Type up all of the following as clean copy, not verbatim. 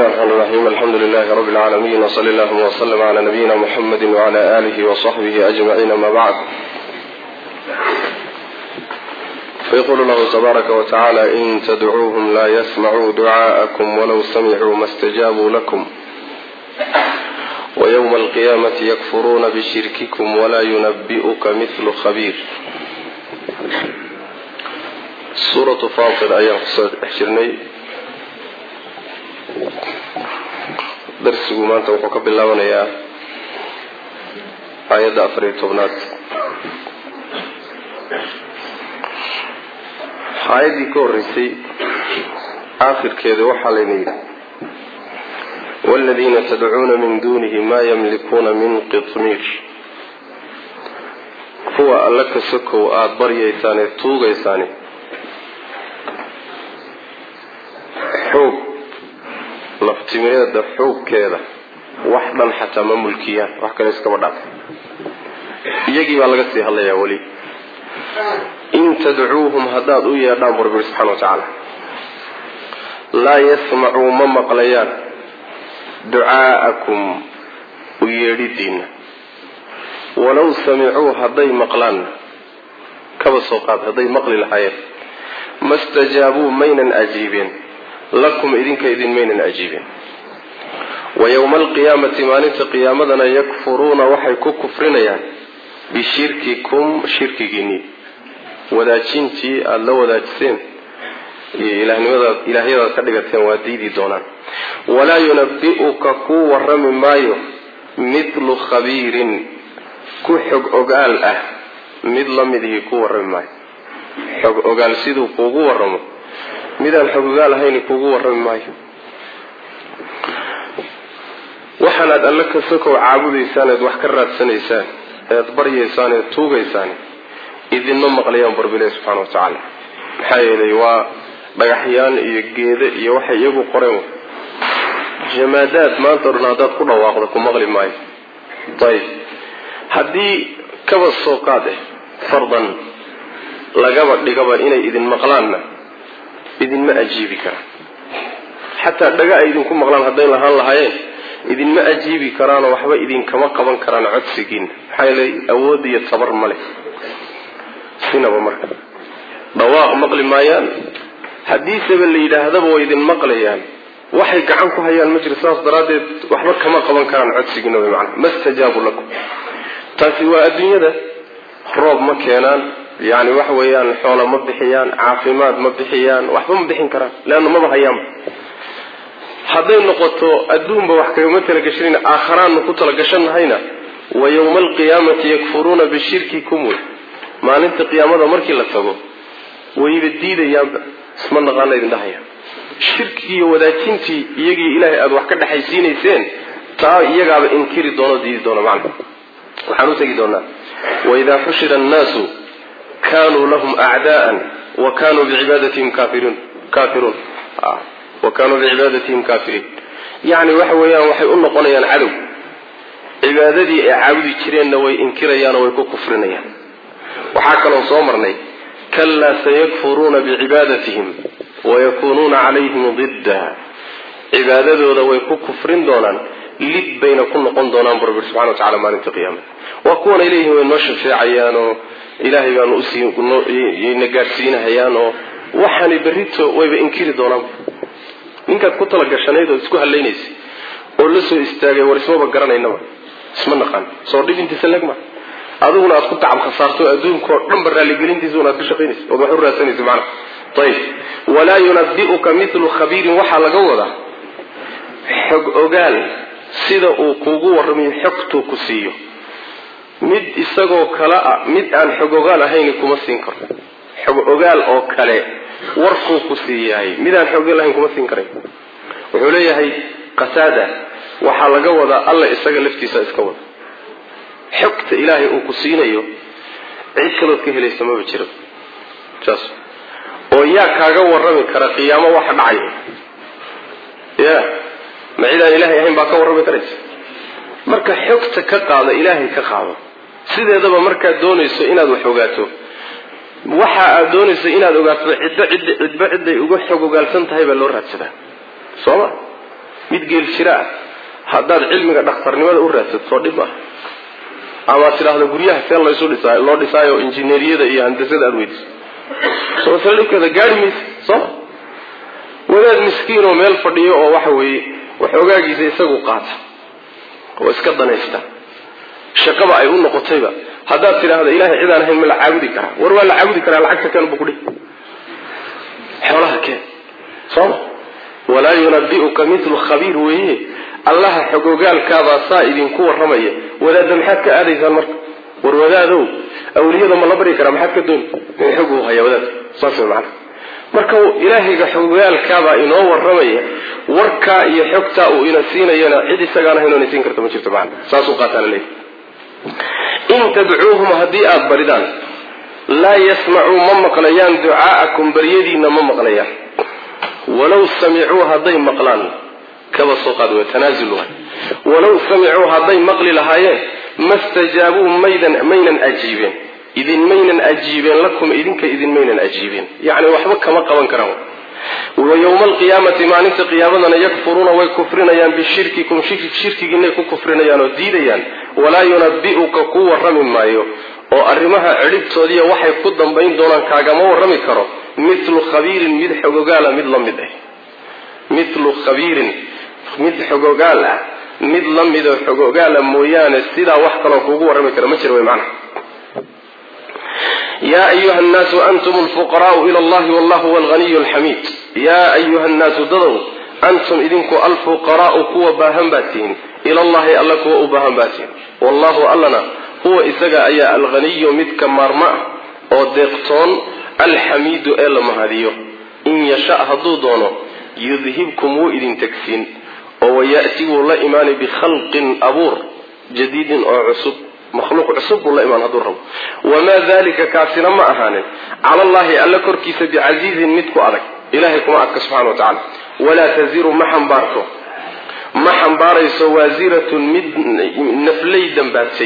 الله الرحمن الرحيم الحمد لله رب العالمين وصلى الله وسلم على نبينا محمد وعلى آله وصحبه أجمعين ما بعد. فيقول الله تبارك وتعالى إن تدعوهم لا يسمعوا دعاءكم ولو سمعوا ما استجابوا لكم ويوم القيامة يكفرون بشرككم ولا ينبئك مثل خبير. سورة فاطر آية 20 darsigu maanta wuxuu ka bilaabanayaa aayadda 14aad. aayadii ka horeysay aakhirkeeda waxaa layna yidhi والذين تدعون من دونه ما يملكون من قطمير. kuwa alla ka sokow aad baryaysaan ee tuugaysaan xoog laftimeeda xoogkeeda wax dhan xataa ma mulkiyaan, wax kale iskaba dhaaf. iyagii baa laga sii hadlayaa weli. in tadcuuhum haddaad u yeedhaan rabbi subxaana wa tacaala laa yasmacuu ma maqlayaan ducaa'akum u yeedhidiinna walow samicuu hadday maqlaanna kaba soo qaad hadday maqli lahaayeen ma stajaabuu maynan ajiibeen lakum idinka idin maynan ajiibeen. wa yowma alqiyaamati maalinta qiyaamadana yakfuruuna waxay ku kufrinayaan bishirkikum shirkigiinii wadaajintii aada la wadaajiseen iyo ilaahyadaad ka dhigateen waa diidi doonaan. walaa yunabbi'uka kuu warrami maayo mithlu khabiirin ku xog ogaal ah mid la midihii ku warrami maayo. xog ogaal siduu kuugu warramo midaan xog ogaal ahayn kuugu warrami maayo. waxaanaad alla ka sokow caabudaysaan eed wax ka raadsanaysaan eed baryaysaan eed tuugaysaan idinma maqlayaan barbilahi subxaana wa tacaala. maxaa yeelay waa dhagaxyaan iyo geeda iyo waxay iyagu qoreen jamaadaad maanta o dhan haddaad ku dhawaaqdo ku maqli maayo. ayib haddii kaba soo qaad fardan lagaba dhigaba inay idin maqlaanna idinma ajiibi karaan. xataa dhaga ay idinku maqlaan hadday lahaan lahaayeen idinma ajiibi karaanoo waxba idinkama qaban karaan codsigiina. maxaa yeelay awood iyo tabar ma leh sinaba. marka dhawaaq maqli maayaan. haddiiseba la yidhaahdaba way idin maqlayaan waxay gacan ku hayaan ma jiro. saas daraaddeed waxba kama qaban karaan codsigiina way macnaha ma stajaabu lakum. taasi waa adduunyada. roob ma keenaan, yani waxa weeyaan xoola ma bixiyaan, caafimaad ma bixiyaan, waxba ma bixin karaan leanna maba hayaanba. hadday noqoto adduunba wax kagama talagashanayna aakharaanna ku talagashanahayna wa yowma alqiyaamati yakfuruuna bishirkikum wey. maalinta qiyaamada markii la tago wayba diidayaanba isma naqaana idin dhahaya. shirkigii iyo wadaajintii iyagii ilaahay aada wax ka dhexaysiinayseen taa iyagaaba inkiri doono diidi doona. macna waxaan u tegi doonaa waidaa xushira annaasu kaanuu lahum acdaa'an wa kaanuu bicibadatihim kaafiruun wa kaanuu bicibadatihim kaafiriin. yani waxa weeyaan waxay u noqonayaan cadow. cibaadadii ay caabudi jireenna way inkirayaan oo way ku kufrinayaan. waxaa kaloo soo marnay kalaa sayakfuruuna bicibaadatihim wayakunuuna calayhim didda. cibaadadooda way ku kufrin doonaan, lid bayna ku noqon doonaan bu rabbi subxana wa tacala maalinta qiyaamada. waa kuwana ilayhim way noo shafeecayaan oo ilaahay baanu na gaadhsiinahayaan oo waxaani berrito wayba inkiri doonaan. ninkaad ku talagashanayd oo isku hallaynaysay oo la soo istaagay war ismaba garanaynaba isma naqaan soo dhib intiisa legma adiguna aad ku tacab khasaarto adduunkao dhanba raaligelintiisa unaad ka shaqaynaysa ood wax u raadsanaysa macna. ayib walaa yunabbi'uka mithlu khabiirin waxaa laga wadaa xog ogaal sida uu kuugu warramayo xogtuu ku siiyo. mid isagoo kale ah mid aan xog ogaal ahayn kuma siin karo. xog ogaal oo kale warkuu ku siiyahay midaan xog ogaal ahayn kuma siin karay. wuxuu leeyahay qataada waxaa laga wadaa alla isaga laftiisa iska wada. xogta ilaahay uu ku siinayo cid kalood ka helaysa maba jiro. saas oo yaa kaaga warrami kara qiyaamo waxa dhacayo ya ma cidaan ilaahay ahayn baa ka warrami karaysa. marka xogta ka qaada ilaahay ka qaado. sideedaba markaad doonayso inaad wax ogaato waxa aad doonayso inaad ogaato cidba ciday uga xog ogaalsan tahay baa loo raadsadaa. sooma mid geel jira haddaad cilmiga dhakhtarnimada u raadsato soo dhib ah ama tiraahdo guryaha see loo dhisaayo injineeriyada iyo handasada aad weydiso soo salikeeda gaari maysa soo wadaad miskiin oo meel fadhiyo oo waxa weeye waxoogaagiisa isagu qaata oo iska danaysta shaqaba ay u noqotayba haddaad tiraahdo ilaahay cid aan ahayn ma la caabudi karaa war waa la caabudi karaa lacagta kan buu ku dhig xoolaha keen soo walaa yunabbi'uka mithlu khabiir weeye allaha xogogaalkaabaa saa idinku warramaya wadaadda maxaad ka aadaysaan marka war wadaadow awliyada ma la bari karaa maxaad ka dooni in xog uu haya wadaad saas wey macana marka ilaahayga xogogaalkaabaa inoo warramaya warkaa iyo xogtaa uu ina siinayana cid isagaan ahayn oo ina siin karta ma jirto macana saasuu qaataa la leeyahay in tadcuuhum haddii aada baridaan laa yasmacuu ma maqlayaan ducaa'akum baryadiina ma maqlayaan walow samicuu hadday maqlaan kaba soo qaad waa tanaazul waay walow samicuu hadday maqli lahaayeen mastajaabuu maynan ajiibeen idinmaynan ajiibeen lakum idinka idinmaynan ajiibeen yacni waxba kama qaban karaan wa yowma alqiyaamati maalinta qiyaamadana yakfuruuna way kufrinayaan bishirkikum shirkigiinay ku kufrinayaan oo diidayaan walaa yunabbi'uka ku warrami maayo oo arrimaha cidhibtoodiiya waxay ku dambayn doonaan kaagama warrami karo mithlu khabiirin mid xogogaala mid la mid ah mithlu khabiirin mid xogogaal ah mid la mid oo xogogaala mooyaane sidaa wax kaloo kuugu warrami kara ma jiro way macna yaa ayuha annaasu antum alfuqaraa'u ila allahi wallahu huwa alghaniyu alxamiid yaa ayuha annaasu dadow antum idinku alfuqaraa'u kuwa baahan baad tihiin ila allahi alla kuwa u baahan baad tihiin wallahu allana huwa isaga ayaa alghaniyu midka maarma ah oo deeqtoon alxamiidu ee la mahadiyo in yasha hadduu doono yudhibkum wuu idin tagsiin oo waya'ti wuu la imaanay bikhalqin abuur jadiidin oo cusub makhluuq cusub buu la imaan hadduu rabo wamaa dalika kaasina ma ahaanin cala allahi alla korkiisa bicasiizin mid ku adag ilahay kuma adka subxana wa tacala walaa taziru ma xambaarayso waasiratun mid naflay dambaadsay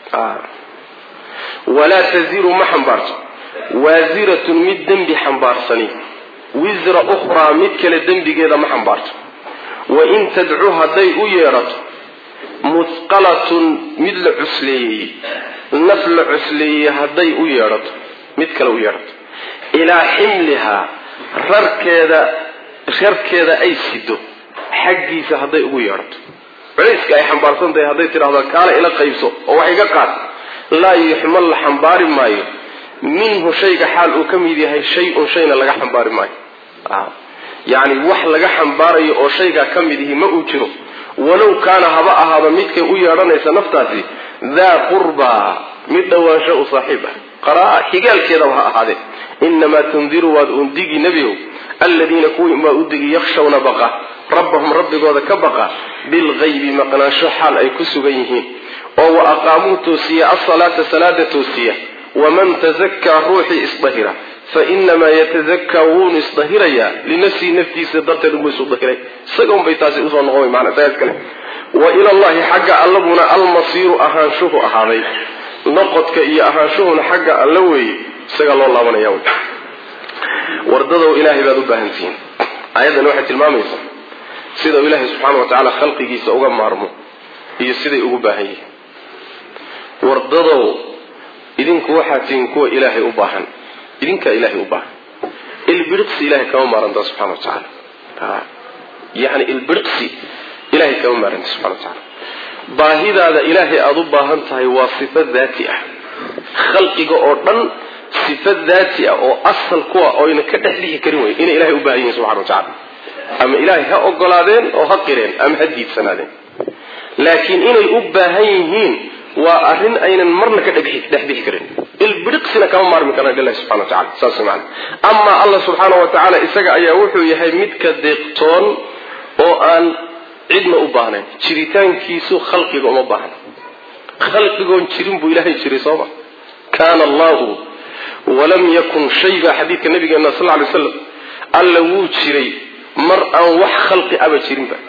walaa taziru ma xambaarto waasiratun mid dembi xambaarsani wisra ukhraa mid kale dembigeeda ma xambaarto wain tadcu hadday u yeedhato muthqalatun mid la cusleeyey naf la cusleeyey hadday u yeedhato mid kale u yeedhato ilaa ximlihaa rarkeeda ay sido xaggiisa hadday ugu yeedhato culayska ay xambaarsan tahay hadday tidhahdo kaala ila qaybso oo wax iga qaad laa yuxmal la xambaari maayo minhu shayga xaal uu ka mid yahay shay-un shayna laga xambaari maayo yacni wax laga xambaarayo oo shaygaa ka mid yihi ma uu jiro walow kaana haba ahaaba midkay u yeedhanaysa naftaasi daa qurbaa mid dhowaansho u saaxiib ah qaraa xigaalkeedaba ha ahaadee inamaa tundiru waad undigi nebigow aladiina kuwii baa udigi yakshawna baqa rabbahum rabbigooda ka baqa bilgaybi maqnaansho xaal ay ku sugan yihiin oo wa aqaamuu toosiya asalaata salaada toosiya waman tazakkaa ruuxii isdahira fainamaa yatazakkaa wuunu isdahirayaa linafsihi naftiisa darteed unbuu isu dahiray isaga unbay taasi usoo noqon way maana saas kale wa ila allahi xagga allabuna almasiiru ahaanshuhu ahaaday noqodka iyo ahaanshuhuna xagga alla weeye isagaa loo laabanaya wey wardadow ilaahay baad u baahan tihiin aayaddan waxay tilmaamaysaa sida ilaahay subxaana wa tacaala khalqigiisa uga maarmo iyo siday ugu baahan yihiin wardadow idinku waxaad tihiin kuwa ilaahay u baahan idinkaa ilaahay u baahan ilbiriqsi ilahay kama maarantaa subxana wa tacaala yani ilbiriqsi ilahay kama maaranta subxana wa tacaala baahidaada ilaahay aada u baahan tahay waa sifo daati ah khalqiga oo dhan sifo daati ah oo asal kuwa oyna ka dhex dhixi karin wey inay ilahay u baahan yihin subxana wa tacaala ama ilaahay ha ogolaadeen oo ha qireen ama ha diidsanaadeen laakiin inay u baahan yihiin waa arrin aynan marna ka dhexbixi karin ilbiriqsina kama maarmi karna ilahi subxana wa tacala saas macana amaa allah subxaana wa tacaala isaga ayaa wuxuu yahay midka deeqtoon oo aan cidna u baahnayn jiritaankiisu khalqiga uma baahna khalqigoon jirin buu ilaahay jiray sooma kaana allahu walam yakun shayba xadiidka nabigeena sal ly slam alla wuu jiray mar aan wax khalqi aba jirinba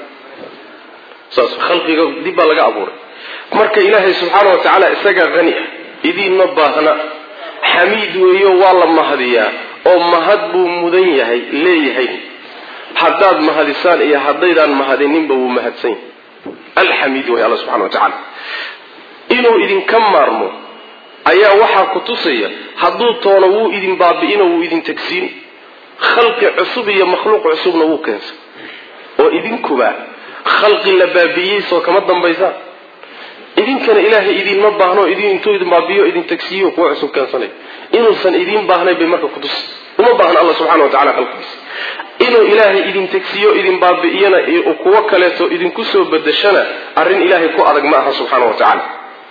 saas khalqiga dib baa laga abuuray marka ilaahay subxaana wa tacaala isagaa hani ah idiinma baahna xamiid weeyo waa la mahadiyaa oo mahad buu mudan yahay leeyahay haddaad mahadisaan iyo haddaydaan mahadininba wuu mahadsan yahay. alxamiid way alla subxana wa tacaala. inuu idinka maarmo ayaa waxaa ku tusaya hadduu toono wuu idin baabi'ino wuu idin tagsiin. khalqi cusub iyo makhluuq cusubna wuu keensan oo idinkuba khalqi la baabi'iyey soo kama dambaysaan. idinkana ilaahay idinma baahno intuu idin baabi'iyo idin tagsiiyo kuwa cusub keensanay. inuusan idin baahnay bay marka ku tusi. uma baahna Allah subxaana wa tacaala khalqigiisa. inuu ilaahay idin tagsiiyo idin baabi'iyana iyo kuwa kaleeto idinku soo bedeshana arrin ilaahay ku adag ma aha subxaana wa tacaala.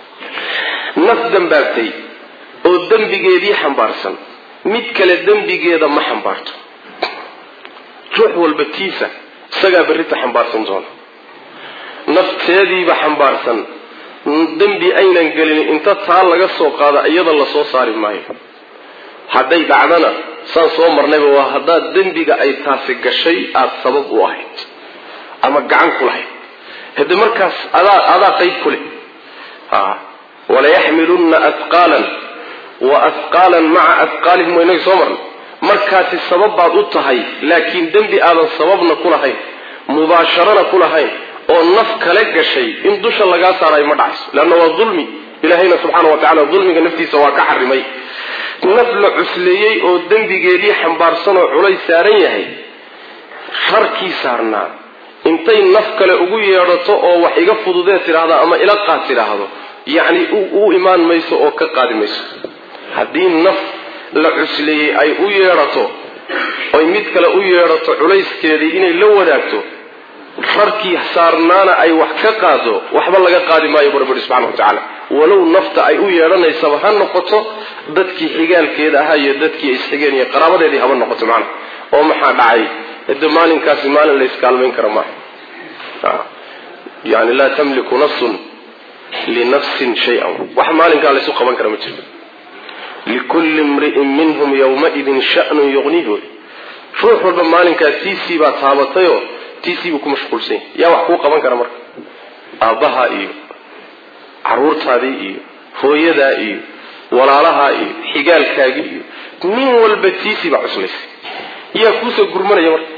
naf dambaabtay oo dembigeedii xambaarsan mid kale dembigeeda ma xambaarto. ruux walba tiisa isagaa berrita xambaarsan doona. nafteediiba xambaarsan dembi aynan gelin inta taa laga soo qaada iyada la soo saari maayo. hadday dhacdana saan soo marnayba waa haddaad dembiga ay taasi gashay aada sabab u ahayd ama gacan ku lahayd. hade markaas adaa qayb ku leh. walayaxmilunna ahqaalan wa ahqaalan maca ahqaalihim waynagi soo marnay. markaasi sabab baad u tahay laakiin dembi aadan sababna ku lahayn mubaasharana ku lahayn oo naf kale gashay in dusha lagaa saarayo ma dhacayso. leanna waa dulmi. ilaahayna subxaana wa tacala dulmiga naftiisa waa ka xarimay. naf la cusleeyey oo dembigeedii xambaarsan oo culays saaran yahay rarkii saarnaa intay naf kale ugu yeedhato oo wax iga fududee tidhaahda ama ila qaad tidhaahdo yacni u imaan mayso oo ka qaadi mayso. haddii naf la cusleeyey ay u yeedhato oy mid kale u yeedhato culayskeedii inay la wadaagto rarkii saarnaana ay wax ka qaado waxba laga qaadi maayo barbari subxana wa tacaala. walow nafta ay u yeedhanaysaba ha noqoto dadkii xigaalkeeda ahaa iyo dadkii isxigeen iyo qaraabadeedii haba noqoto macna. oo maxaa dhacay hade maalinkaasi maalin la iskaalmayn kara maaha. yani laa tamliku nafsun linafsin shay-an. wax maalinkaa laysu qaban kara ma jirto. likulli imri'in minhum yawmaidin sha'nun yughniihi. ruux walba maalinkaa tiisii baa taabatayoo tiisii buu ku mashquulsan yahay. yaa wax kuu qaban kara marka? aabbaha iyo caruurtaadii iyo hooyadaa iyo walaalahaa iyo xigaalkaagii iyo nin walba tiisii baa cuslaysay. yaa kuusoo gurmanaya marka?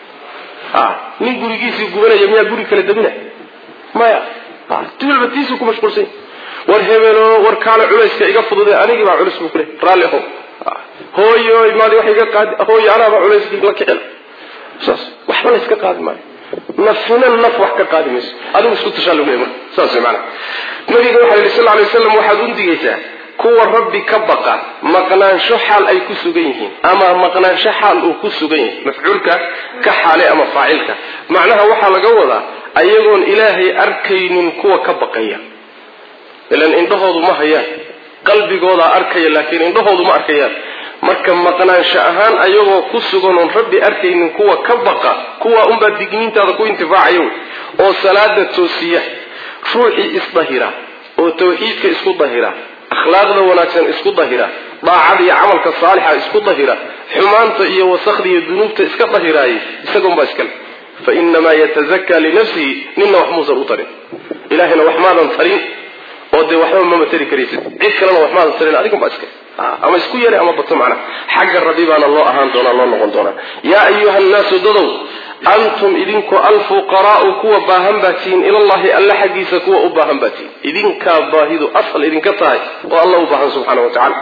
nin gurigiisii gubanaya miyaa guri kale dabina? maya. ti walba tiisii ku mashquulsan yahay. war hebelo war kaale culayska iga fudude anigii baa culays buu ku leey. raalli ahow. hooyo imaadi wax iga qaadi. hooyo anaaba culayskii la kicin. saas waxba la iska qaadi maayo. nafsina naf wax ka qaadi mayso. adigu isku tashaa lagu leeyahay marka. saas way macnaha. nabiga waxa yidhi sallallahu alayhi wasallam waxaad u digaysaa kuwa rabbi ka baqa maqnaansho xaal ay ku sugan yihiin ama maqnaansho xaal uu ku sugan yahay. mafcuulka ka xaale ama faacilka macnaha waxaa laga wadaa ayagoon ilaahay arkaynin kuwa ka baqaya. ilan indhahoodu ma hayaan qalbigooda arkaya laakiin indhahoodu ma arkayaan. marka maqnaansho ahaan ayagoo ku sugan oon rabbi arkaynin kuwa ka baqa kuwa unbaa digniintaada ku intifaacayo oo salaada toosiya ruuxii isdahira oo tawxiidka isku dahira akhlaaqda wanaagsan isku dahira daacada iyo camalka saalixa isku dahira xumaanta iyo wasakhdii iyo dunuubta iska dahiraayay isagoon baa iskale. fa inamaa yatazakka linafsihi ninna wax muusan u tarin. ilaahayna wax maadan tarin oo dee waxba mama tari karaysid. cid kalena wax maadan tarin adigun baa iskale. ama isku yeelay ama bato macna xagga rabbi baana loo ahaan doonaa loo noqon doonaa. yaa ayuha nnaasu dadow antum idinku alfuqaraa'u kuwa baahan baa tihiin ilallahi alla xaggiisa kuwa u baahan baa tihiin. idinkaa baahidu asal idinka tahay oo alla u baahan subxaana wa tacaala.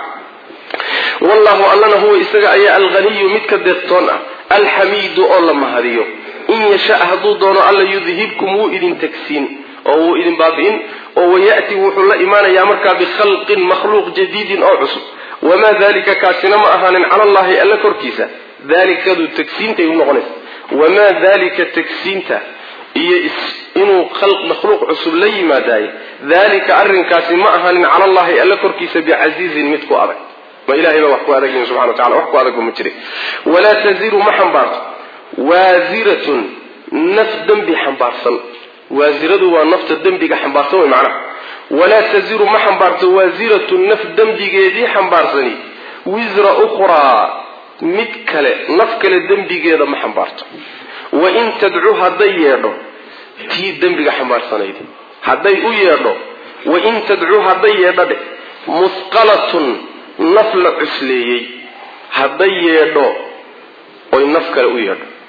wallahu allana huwa isaga ayaa alghaniyu midka deeqtoon ah alxamiidu oo la mahadiyo. in yasha hadduu doono alla yudhibkum wuu idin tagsiin oo wuu idin baabi'in oo waya'ti wuxuu la imaanayaa markaa bikhalqin makhluuq jadiidin oo cusub. wamaa dalika kaasina ma ahaanin cala allahi alla korkiisa. dalikadu tagsiintay u noqonaysa. wamaa dalika tagsiinta iyo inuu makhluuq cusub la yimaadaay dalika arrinkaasi ma ahaanin cala allahi alla korkiisa bicasiizin mid ku adag. ma ilahay baa wax ku adagin subxana wa tacala. wax ku adagba ma jire. walaa taziru ma xambaarto waasiratun naf dembi xambaarsan. waasiradu waa nafta dembiga xambaarsan way macnaha. walaa taziru ma xambaarto waasiratun naf dembigeedii xambaarsani wisra ukhraa mid kale naf kale dembigeeda ma xambaarto. wain tadcu hadday yeedho tii dembiga xambaarsanayd hadday u yeedho wain tadcu hadday yeedho dhe musqalatun naf la cusleeyey hadday yeedho oy naf kale u yeedho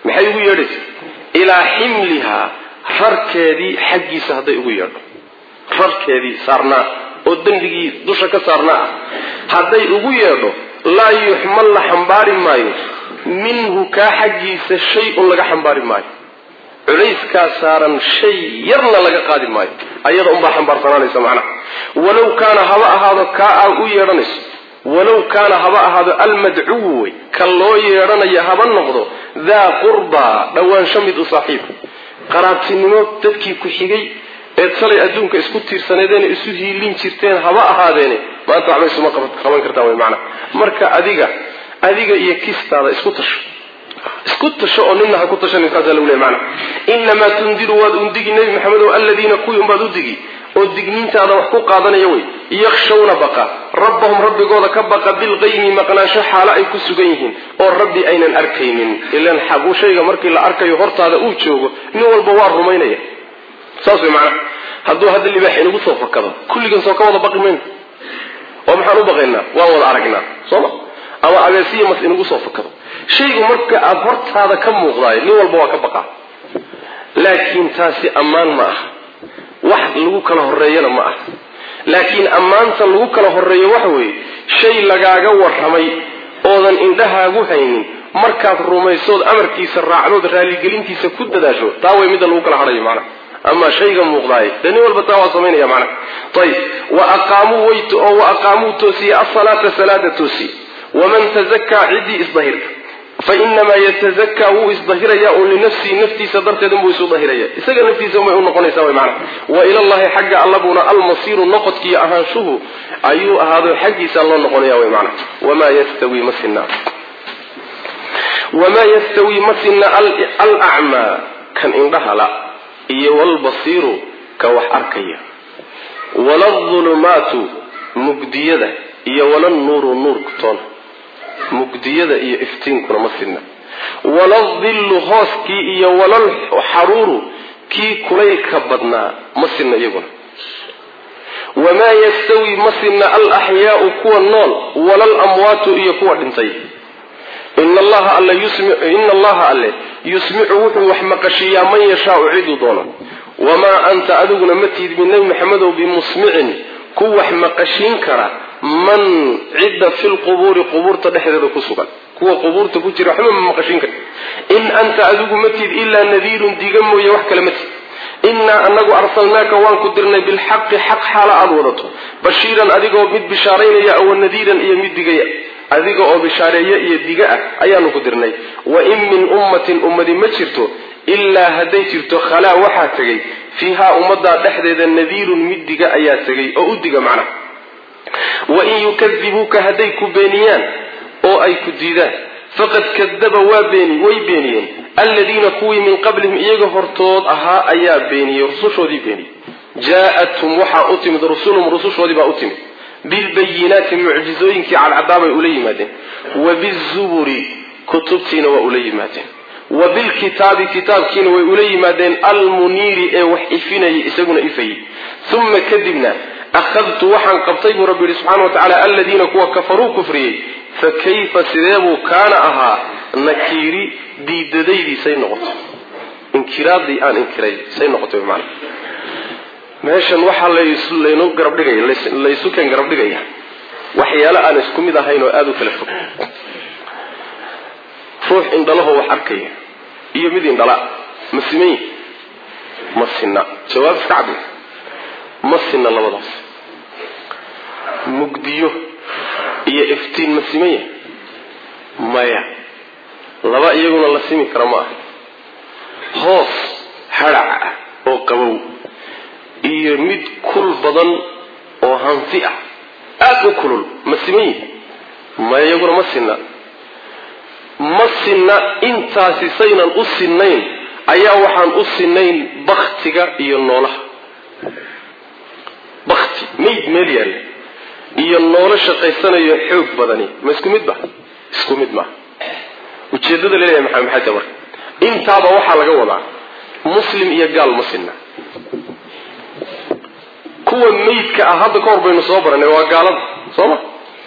maxay ugu yeedhaysa ilaa ximlihaa rarkeedii xaggiisa hadday ugu yeedho rarkeedii saarnaa oo dembigii dusha ka saarnaa ah hadday ugu yeedho laa yuxmal la xambaari maayo minhu kaa xaggiisa shay-un laga xambaari maayo culayskaa saaran shay yarna laga qaadi maayo ayada unbaa xambaarsanaanaysa macnaha walow kaana haba ahaado kaa aa u yeedhanayso walow kaana haba ahaado almadcuwu wey ka loo yeedhanayo haba noqdo daa qurbaa dhowaansho mid u saaxiib qaraabtinimo dadkii ku xigay eed salay adduunka isku tiirsaneedeen isu hiilin jirteen haba ahaadeene maanta waxba isuma qaban kartaa way macnaha marka adiga iyo kistaada isku tasho oo ninna ha ku tashanin kaasaa lagu leeyahay macnaha innamaa tundiru waad undigi nebi maxamedow aladiina kuwii unbaad u digi oo digniintaada wax ku qaadanaya wey yakhshawna baqa rabbahum rabbigooda ka baqa bilqaymi maqnaansho xaalo ay ku sugan yihiin oo rabbi aynan arkaynin ilaan xaguu shayga markii la arkayo hortaada uu joogo nin walba waa rumaynaya saas way macnaha hadduu hadda libaax inagu soo fakado kulligan soo ka wada baqi mayno oo maxaan u baqaynaa waan wada aragnaa sooma ama abeesiya mas inagu soo fakado shaygu marka aada hortaada ka muuqdaayo nin walba waa ka baqaa laakiin taasi ammaan ma aha wax lagu kala horeeyana ma aha laakiin ammaanta lagu kala horeeyo waxa weeye shay lagaaga warramay oodan indhahaagu haynin markaad rumaysood amarkiisa raacdood raaligelintiisa ku dadaasho taa way midda lagu kala hadhayo macnaha ama shayga muuqdaay nin walba taa waa samaynaya macnaha ayib wa aqaamuu toosiye asalaata salaada toosiye waman tazakkaa ciddii isdahirta fainamaa yatazakkaa wuu isdahiraya un linafsihi naftiisa darteed unbuu isu dahiraya isaga naftiisa umay u noqonaysaa way macnaha wa ilallahi xagga allabuna almasiiru noqodkiiyo ahaanshuhu ayuu ahaado xaggiisa loo noqonaya way macnaha wamaa yastawi ma sinna alacmaa kan indhahala iyo walbasiiru ka wax arkaya waladulumaatu mugdiyada iyo walannuuru nuurkutoona mugdiyada iyo iftiinkuna ma sinna waladillu hooskii iyo walalxaruuru kii kulaylka badnaa ma sinna iyaguna wamaa yastawi ma sinna alaxyaau kuwa nool walalamwaatu iyo kuwa dhintay ina allaha alle yusmicu wuxuu wax maqashiiyaa man yashaau ciduu doono wamaa anta adiguna ma tiid min nebi maxamedow bimusmicin ku wax maqashiin kara man cidda fi lqubuuri qubuurta dhexdeeda ku sugan kuwa qubuurta ku jira waxba ma maqashiin kara in anta adigu ma tiid ilaa nadiirun diga mooye wax kale ma tiid innaa anagu arsalnaaka waan ku dirnay bilxaqi xaq xaala aada wadato bashiiran adigoo mid bishaaraynaya awa nadiiran iyo mid digaya adiga oo bishaareeye iyo diga ah ayaanu ku dirnay wa in min ummatin ummadi ma jirto ilaa hadday jirto khalaa waxaa tegay fiihaa ummaddaa dhexdeeda nadiirun mid diga ayaa tegay oo u diga macnaha wain yukadibuuka hadday ku beeniyaan oo ay ku diidaan faqad kadaba way beeniyeen aladiina kuwii min qablihim iyaga hortood ahaa ayaa beeniyey rusushoodii beeniyey jaa-athum waxaa u timid rusulhum rusushoodii baa u timid bilbayinaati mucjizooyinkii cadcadaabay ula yimaadeen wa bizuburi kutubtiina waa ula yimaadeen wa bilkitaabi kitaabkiina way ula yimaadeen almuniiri ee wax ifinayay isaguna ifayey uma kadibna akhadtu waxaan qabtay buu rabbi yihi subxana wa tacala aladiina kuwa kafaruu kufriyey fa kayfa sideebuu kaana ahaa nakiiri diidadaydii say noqotay inkiraadii aan inkiray say noqotay maana meeshan waxaa laynu garab dhigaya laysu keen garab dhigaya waxyaalo aan isku mid ahayn oo aada u kala fog ruux indhalahoo wax arkaya iyo mid indhala ma siman ma sinna jawaab iska caddi ma sinna labadaas mugdiyo iyo iftiin ma siman yahay maya laba iyaguna la simi kara ma aha hoos hadhac ah oo qabow iyo mid kul badan oo hanti ah aada u kulul ma siman yihi maya iyaguna ma sinna intaasi saynan u sinnayn ayaa waxaan u sinnayn baktiga iyo noolaha bakti mayd meel yaalla iyo noolo shaqaysanayo xoog badani ma isku mid ba isku mid maaha ujeeddada laleeyahay maxay tahay marka intaaba waxaa laga wadaa muslim iyo gaal ma sinna kuwa maydka ah hadda ka hor baynu soo baranay waa gaalada sooma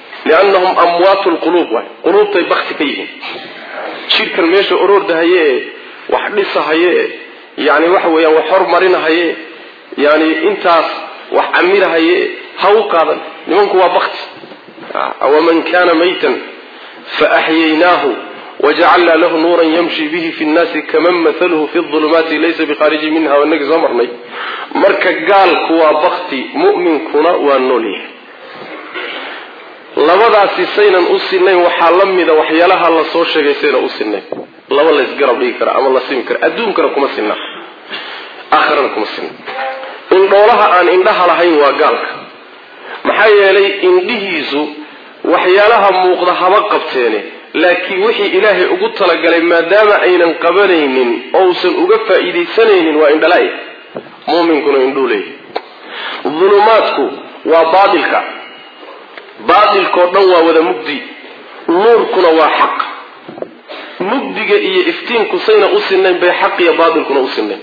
liannahum amwaatu lquluub waay quluubtay bakti ka yihiin jirkan meesha oroordahaye ee wax dhisahaye yani waxa weeyaan wax hormarinahaye yani intaas wax amirahaye ha u qaadan nimanku waa bakti awaman kana maytan fa ahyaynaahu وجعلنا له نورا يمشي به في الناس كمن مثله في الظلمات ليس بخارج منها والنبي زمرني marka gaalku waa bakti mu'minkuna waa noolih labadaasi saynan u sinayn waxa la mid ah waxyaalaha la soo sheegay saynan u sinayn laba la isgarab dhigi kara ama la simi kara adduunkana kuma sinna aakhirana kuma sinna in dhoolaha aan indhaha lahayn waa gaalka maxaa yeelay indhihiisu waxyaalaha muuqda haba qabteene laakiin wixii ilaahay ugu talagalay maadaama aynan qabanaynin oo uusan uga faa'iideysanaynin waa indhalay muuminkuna indhuu leeyahay dhulumaadku waa baadilkoo dhan waa wada mugdi nuurkuna waa xaq mugdiga iyo iftiinku sayna u sinayn bay xaq iyo baadilkuna u sinayn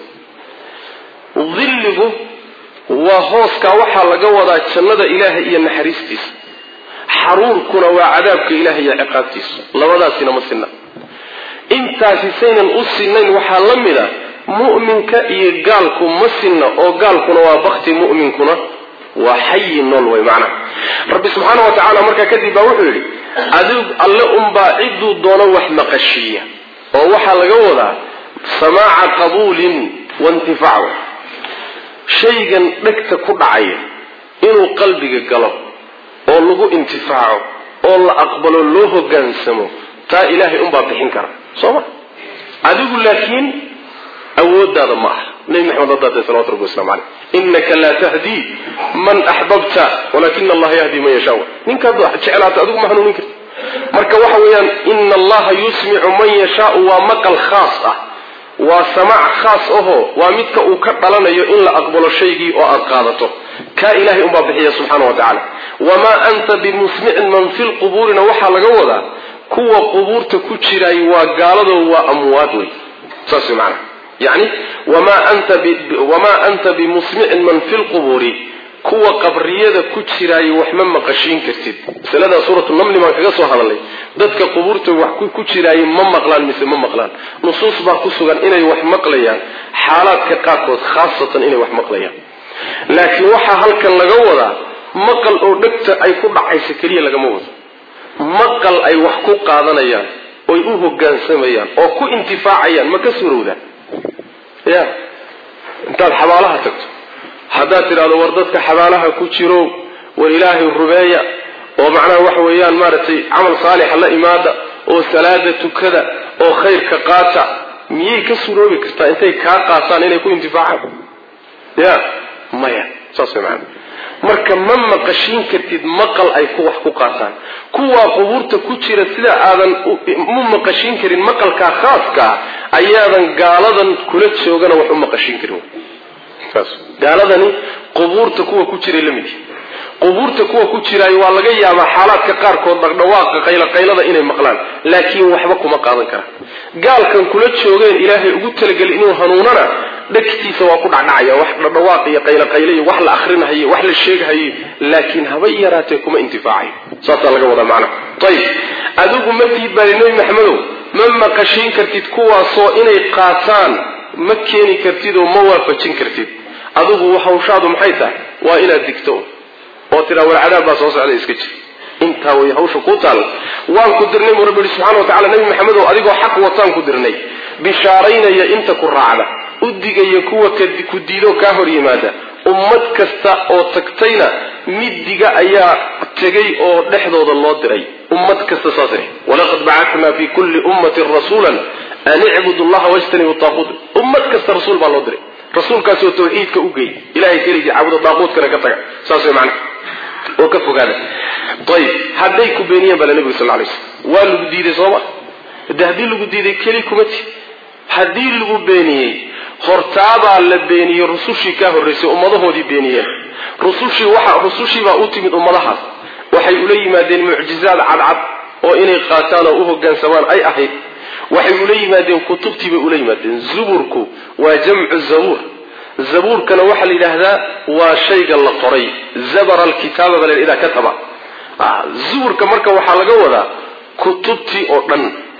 dhilligu waa hooska waxaa laga wadaa jannada ilaahay iyo naxariistiisa xaruurkuna waa cadaabka ilaahay iyo ciqaabtiisa labadaasina ma sinna intaasi saynan u sinayn waxaa la mid ah mu'minka iyo gaalku ma sinna oo gaalkuna waa bakti mu'minkuna waa xayi nool way macna rabbi subxaanahu wa tacaala markaa kadib baa wuxuu yidhi adigu alle unbaa ciduu doono wax maqashiiya oo waxaa laga wadaa samaaca qabuulin waintifaac shaygan dhegta ku dhacaya inuu qalbiga galo oo lagu intifaaco oo la aqbalo loo hogaansamo taa ilaahay unbaa bixin kara sooma adigu laakiin awoodaada ma aha nabi maxamed haddaatay salawatu rabbi wasalaamu caleyh innaka laa tahdii man axbabta walaakina allaha yahdi man yashaa ninkaad jeclaata adigu ma hanuunin karti marka waxa weeyaan ina allaha yusmicu man yashaau waa maqal khaas ah waa samaac khaas ahoo waa midka uu ka dhalanayo in la aqbalo shaygii oo aad qaadato kaa ilaahay unbaa bixiya subxaana wa tacaala wamaa anta bimusmicin man fi lqubuurina waxaa laga wadaa kuwa qubuurta ku jiraay waa gaalado waa amwaad wey saas wey macana yani wamaa anta bimusmicin man fi lqubuuri kuwa qabriyada ku jiraay wax ma maqashiin kartid masalada suuratu namli baan kaga soo hadalnay dadka qubuurta wax ku jiraay ma maqlaan mise ma maqlaan nusuus baa ku sugan inay wax maqlayaan xaalaadka qaarkood khaasatan inay wax maqlayaan laakiin waxaa halkan laga wadaa maqal oo dhegta ay ku dhacaysa keliya lagama wado maqal ay wax ku qaadanayaan oy u hogaansamayaan oo ku intifaacayaan ma ka suurowdaan ya intaad xabaalaha tagto haddaad tidhahdo war dadka xabaalaha ku jiro war ilaahay rubeeya oo macnaha waxa weeyaan maaragtay camal saalixa la imaada oo salaada tukada oo khayrka qaata miyay ka suroobi kartaa intay kaa qaataan inay ku intifaacaan ya maya saas way macana marka ma maqashiin kartid maqal ay ku wax ku qaataan kuwa qubuurta ku jira sida aadan mu maqashiin karin maqalka khaaska ayaadan gaaladan kula joogana wax u maqashiin karin saas gaaladani qubuurta kuwa ku jira lamid qubuurta kuwa ku jiraay waa laga yaabaa xaalaadka qaarkood dhaqdhawaaqa qaylada inay maqlaan laakiin waxba kuma qaadan kara gaalkan kula joogeen ilaahay ugu talagalay inuu hanuunana dhagtiisa waa ku dhacdhacaya wax dhaqdhawaaq iyo qaylo wax la akhrinayo wax la sheegayo laakiin haba yaraatee kuma intifaacayo saas laga wada macna tayib adigu ma tiibari nabi maxamedow ma maqashiin kartid kuwaasoo inay qaataan ma keeni kartid oo ma waafajin kartid adigu hawshaadu maxay tahay waa inaad digto oo tira war cadaab baa soo socda iska jir inta way hawsha ku taal waan ku dirnay rabbi subhanahu wa ta'ala nabi maxamed oo adigoo xaq wataan ku dirnay bishaaraynaya inta ku raacda udigaya kuwa ku diido ka hor yimaada ummad kasta oo tagtayna midiga ayaa tagay oo dhexdooda loo diray ummad kasta saasay walaqad ba'athna fi kulli ummatin rasulan an i'budu allaha wajtanibu at-taghut ummad kasta rasuul baa loo diray rasuulkaas oo tawxiidka u geeyay ilaahay kaliya caabudo taaquudkana ka taga saas way macna oo ka fogaada tayib haday ku beeniyeen bal nabi sallallahu alayhi wasallam waa lagu diiday sooma hadii lagu diiday kaliya kumati hadii lagu beeniyay hortaaba la beeniyay rusushii ka horeysay ummadahoodii beeniyeen rusushii baa u timid ummadahaas waxay u leeyimaadeen mucjizaad cadcad oo inay qaataan oo u hoggaansamaan ay ahayd waxay u leeyimaadeen kutubtiiba u leeyimaadeen zuburku waa jamcu zabur zaburkana waxa la yiraahdaa waa shayga la qoray zabara alkitaaba bal ila kataba zuburka marka waxa laga wadaa kutubtii oo dhan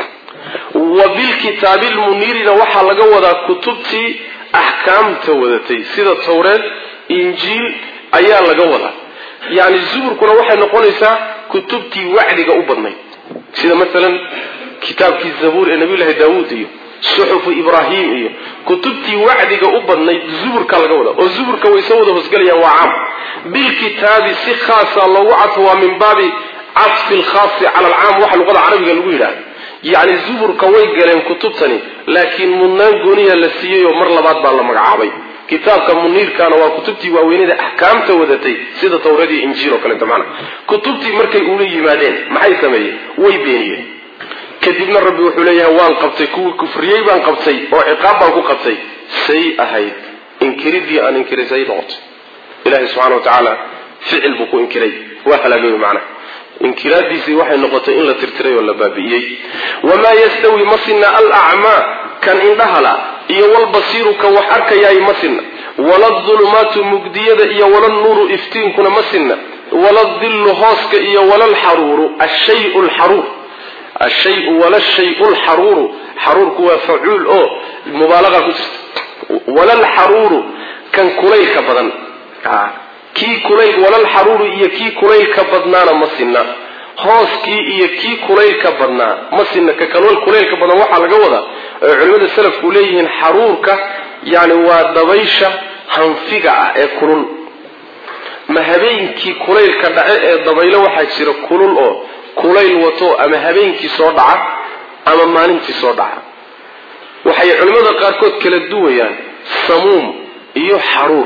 وبالكتاب المنير وحا لغا ودا كتبتي أحكام تودتي سيدة التوراة إنجيل أيا لغا ودا يعني الزبر كنا وحا نقول إسا كتبتي وعدك أبضني سيدة مثلا كتاب الزبور النبي الله داود صحف إبراهيم كتبتي وعدك أبضني الزبر كالغا ودا والزبر كويسوده وسقليا وعام بالكتاب سخاصة الله عطوة من باب عطف الخاص على العام وحا لغة عربي قالوا يعني الزبر كوي قالين كتبتني لكن منان قونية لسيئة ومر لبعض بالله مقعابي كتاب كمنير كان وكتبتي وويني ده أحكام تودتي سيدة توردي إنجيل وكالنت معنا كتبتي مركي أولي يمادين محاي سميه ويبينيه كذبنا ربي وحوليها وان قبتي كفريي وان قبتي وعقاب وان قبتي سيء هيد انكري دي أن انكري سيء نغط إلهي سبحانه وتعالى فعل بكو انكري وحلا مين معنا انكراد دي سي waxay noqotay in la tirtiray wala baabiyay wama yastawi masna al-a'ma kan indhahala iyo wal basiru ka wax arkayay masna wala dhulumatu mugdiyada iyo wala nuru iftiinkuna masna wala dhillu hooska iyo wala al-haruru ash-shay'u al-harur ash-shay'u wala ash-shay'u al-haruru harur kuwa fa'ul oo mubalagha ku jirta wala al-haruru kan kulayka badan kii kulayl walal xaruuru iyo kii kulaylka badnaana ma sinna hooskii iyo kii kulaylka badnaa ma sinna ka kalwal kulaylka badan waxaa laga wadaa culimada salafku leeyihiin xaruurka yani waa dabaysha hanfiga ah ee kulul ma habeenkii kulaylka dhace ee dabaylo waxaa jira kulul oo kulayl wato ama habeenkii soo dhaca ama maalintii soo dhaca waxay culimada qaarkood kala duwayaan samuum iyo xaruur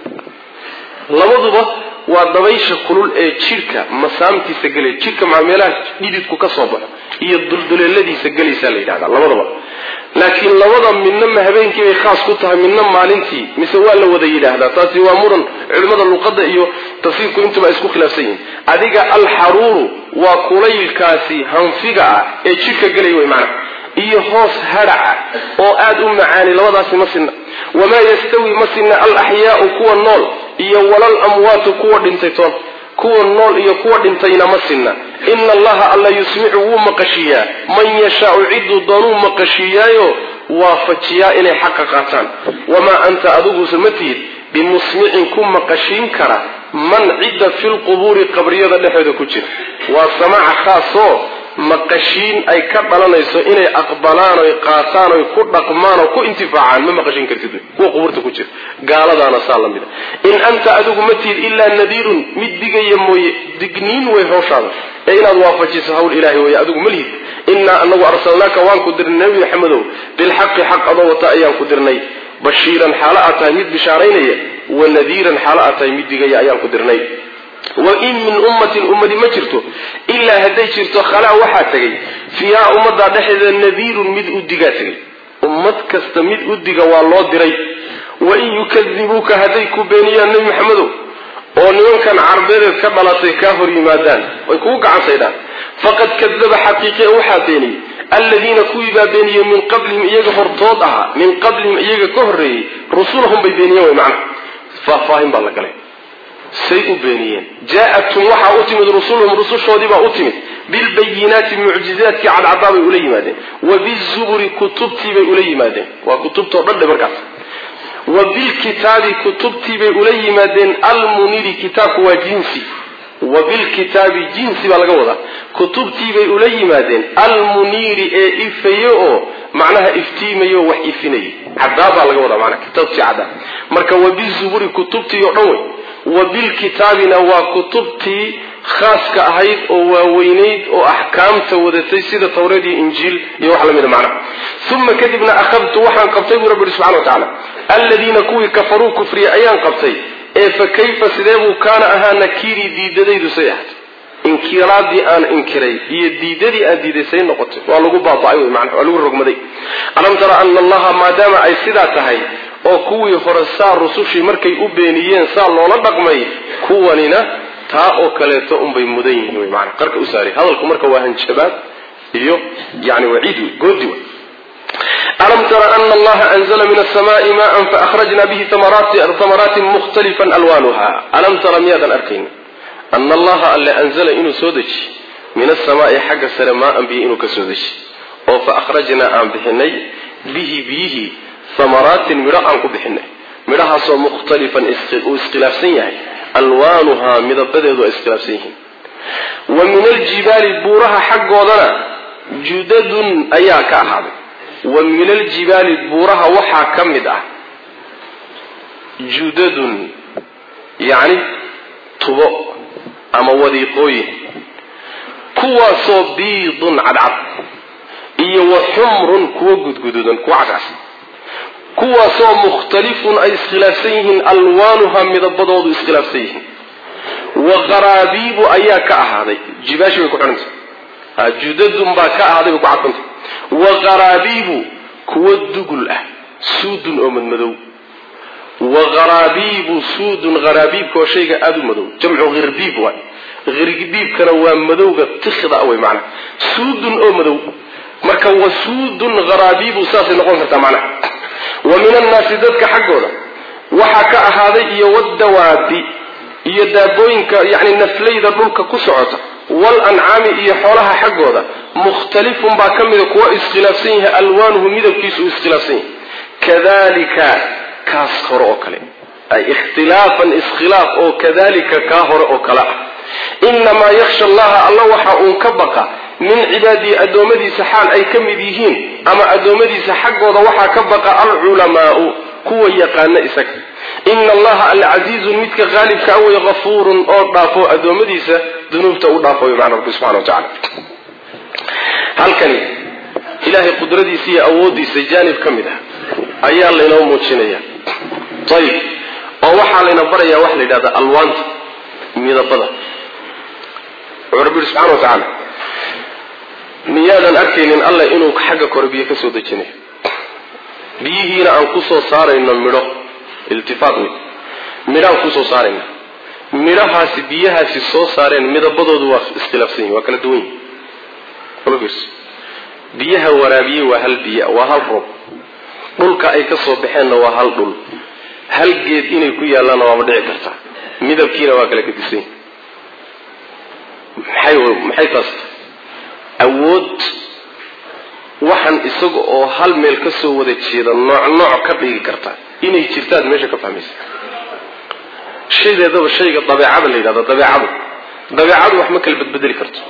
labaduba waa dabaysha kulul ee jirka masaamtiisa galay jirka maamelaha dhididku ka soo baxo iyo dulduleeladiisa galaysa la yiraahdaa labadaba laakiin labada midna ma habeenkii ay khaas ku tahay midna maalintii mise waa la wada yiraahdaa taasi waa muran culimada luqada iyo tafsiirku intuba isku khilaafsan yihiin adiga al-haruru waa kulaylkaasi hanfiga ah ee jirka galay way macna iyo hoos haraca oo aad u macaani labadaasi ma sinna wama yastawi masna al-ahyaa'u kuwa nool iyo walal amwaatu kuwa dhintay toon kuwa nool iyo kuwa dhintayna ma sinna inna allaha alla yusmi'u wa maqashiya man yasha'u iddu danu maqashiyaayo waafajiya inay xaq qaataan wama anta adugu samatid bimusmi'in kum maqashin kara man idda fil quburi qabriyada dhexda ku jira wa sama'a khaaso maqashin ay ka dhalanayso inay aqbalaan oo qaataan oo ku dhaqmaan oo ku intifaacaan ma maqashin kartid kuwa quburta ku jira gaaladaana saalamida in anta adugu matid illa nadirun midigaya mooye digniin way hawshaada ee inaad waafajiso hawl ilaahi way adugu malihid inna annahu arsalnaka waan ku dirnay nabi maxamedow bil haqqi haqqada wata ayaan ku dirnay bashiran xalaata mid bishaaraynaya wa nadiran xalaata mid digaya ayaan ku dirnay وإن من أمة ما جرته إلا هدي جرته خلا وحاتي فيها أمة دحذ النذير مد أدقاتي أمة كستمد أدقا والله دري وإن يكذبوك هديك بيني النبي محمد ونيون كان عربير كبلتي كافر يمادان ويكوك عن سيدان فقد كذب حقيقي وحاتيني الذين كويبا بيني من قبلهم إيجا فرطوضها من قبلهم إيجا كهري رسولهم بيني ومعنى فاهم بالله عليه سيء بينيين جاءتهم وحا أتمد رسولهم رسول شودبا أتمد بالبينات المعجزات على عذاب أولي مادين وبالزبر كتبتي بأولي مادين وكتبت رد بركات وبالكتاب كتبتي بأولي مادين المنير كتاب وجنسي وبالكتاب جنسي بالغوضة كتبتي بأولي مادين المنير إفيو معناها افتيميو وحيفيني عذاب بالغوضة معناها كتبتي عذاب مركا وبالزبر كتبتي يعوي وبالكتابنا وكتبتي خاص كأهيد ووينيد وأحكام تودتي سيدة توردي إنجيل يوحل من المعنى ثم كذبنا أخذت وحن قبطي رب سبحانه وتعالى الذين كوي كفروا كفري أيان قبطي فكيف سيدابو كان أها نكيري ديدي سيحت انكيرات دي آن انكري هي ديدي آن ديدي سيين نقطي وعلقوا باطعي معنى وعلقوا الرقم دي ألم ترى أن الله ما دام أي سيدة تهي oo kuwii hore saa rusushii markay u beeniyeen saa loola dhaqmay kuwanina taa oo kaleeto unbay mudan yihiin way macna qarka u saari hadalku marka waa hanjabaad iyo yani waciid goodi alam tara anna allaha anzala min as-samaa'i ma'an fa akhrajna bihi thamaratin mukhtalifan alwanuha alam tara miyadan arkayn anna allaha alla anzala inu soodaji min as-samaa'i xagga sare ma'an bi inu ka soodaji oo fa akhrajna aan bixinay bihi thamaratin mira aan ku bixinay mirahaasoo mukhtalifan iskhilaafsan yahay alwaanuha midabadeedu iskhilaafsan yihiin wa min aljibaali buuraha xaggoodana judadun ayaa ka ahaaday wa min aljibaali buuraha waxaa ka mid ah judadun yacni tubo ama wadiiqooyin kuwaasoo biidun cadcad iyo wa xumrun kuwa gudgududan kuwa cascas kuwaasoo mukhtalifun ay iskhilaafsan yihiin alwaanuha midabadoodu iskhilaafsan yihiin wa qaraabiibu ayaa ka ahaaday jibaashi way ku xidhantay judadun baa ka ahaaday bay ku cadfantay wa qaraabiibu kuwa dugul ah suudun oo madmadow wa qaraabiibu suudun qaraabiibka oo shayga aada u madow jamcu hirbiib waay hirbiibkana waa madowga tikhda way macnaha suudun oo madow marka wa suudun qaraabiibu saasay noqon kartaa macnaha wa min annaasi dadka xaggooda waxaa ka ahaaday iyo wadawaabi iyo daabooyinka yacni naflayda dhulka ku socota wal ancaami iyo xoolaha xaggooda mukhtalifun baa ka mida kuwa iskhilaafsan yahay alwaanuhu midabkiisu iskhilaafsan yahay kadalika kaas hore oo kale ay ikhtilaafan iskhilaaf oo kadalika kaa hore oo kale ah inamaa yakhsha allaha alla waxa uun ka baqa min cibaadii addoommadiisa xaal ay ka mid yihiin ama addoommadiisa xaggooda waxaa ka baqa alculamaau kuwa yaqaana isaga ina allaha alcasiizun midka qaalibka awey hafuurun oo dhaafo addoommadiisa dunuubta u dhaafoy macna rabbi subxana wa tacala halkani ilaahay qudradiisa iyo awooddiisa jaanib ka mid ah ayaa laynoo muujinaya ayib oo waxaa layna barayaa waxa la yidhahda alwaanta midabada wuxuu rabbi yihi subxana wa tacaala miyaadan arkaynin alla inuu xagga kore biyo ka soo dejinayo biyihiina aan kusoo saarayno midho iltifaat wey midhaan kusoo saarayna midhahaasi biyahaasi soo saareen midabadoodu waa iskhilaafsan yihin waa kala duwan yihin biyaha waraabiyey waa hal biyo waa hal roob dhulka ay ka soo baxeenna waa hal dhul hal geed inay ku yaallaanna waaba dhici kartaa midabkiina waa kala gedisan maxay taas awood waxaan isaga oo hal meel ka soo wada jeeda nooc ka dhigi karta inay jirtaad meesha ka fahmaysa shaydeedaba shayga dabeecada la yidhahdo dabeecadu wax ma kala badbedeli karto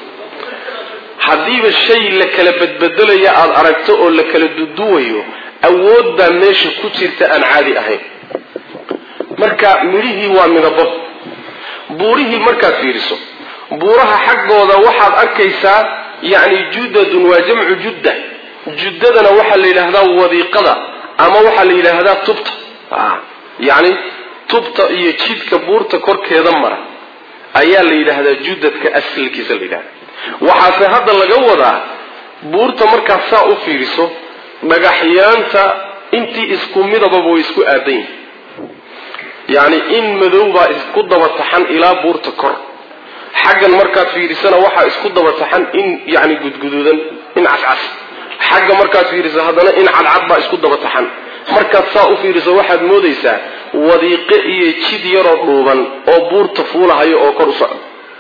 haddiiba shay la kala badbedelaya aada aragto oo la kala duduwayo awood baa meesha ku jirta aan caadi ahayn marka midhihii waa midabo buurihii markaad fiiriso buuraha xaggooda waxaad arkaysaa yacni judadun waa jamcu juddadana waxaa la yidhaahdaa wadiiqada ama waxaa la yidhaahdaa tubta yacni tubta iyo jidka buurta korkeeda mara ayaa la yidhaahdaa judadka asalkiisa la yidhahda waxaase hadda laga wadaa buurta markaad saa u fiiriso dhagaxyaanta intii isku midababa way isku aadan yihin yacni in madow baa isku daba taxan ilaa buurta kor xaggan markaad fiirisana waxaa isku daba taxan in yacni gudguduudan in cascas xagga markaad fiiriso haddana in cadcad baa isku daba taxan markaad saa u fiiriso waxaad moodaysaa wadiiqe iyo jid yaroo dhuuban oo buurta fuulahayo oo kor u socdo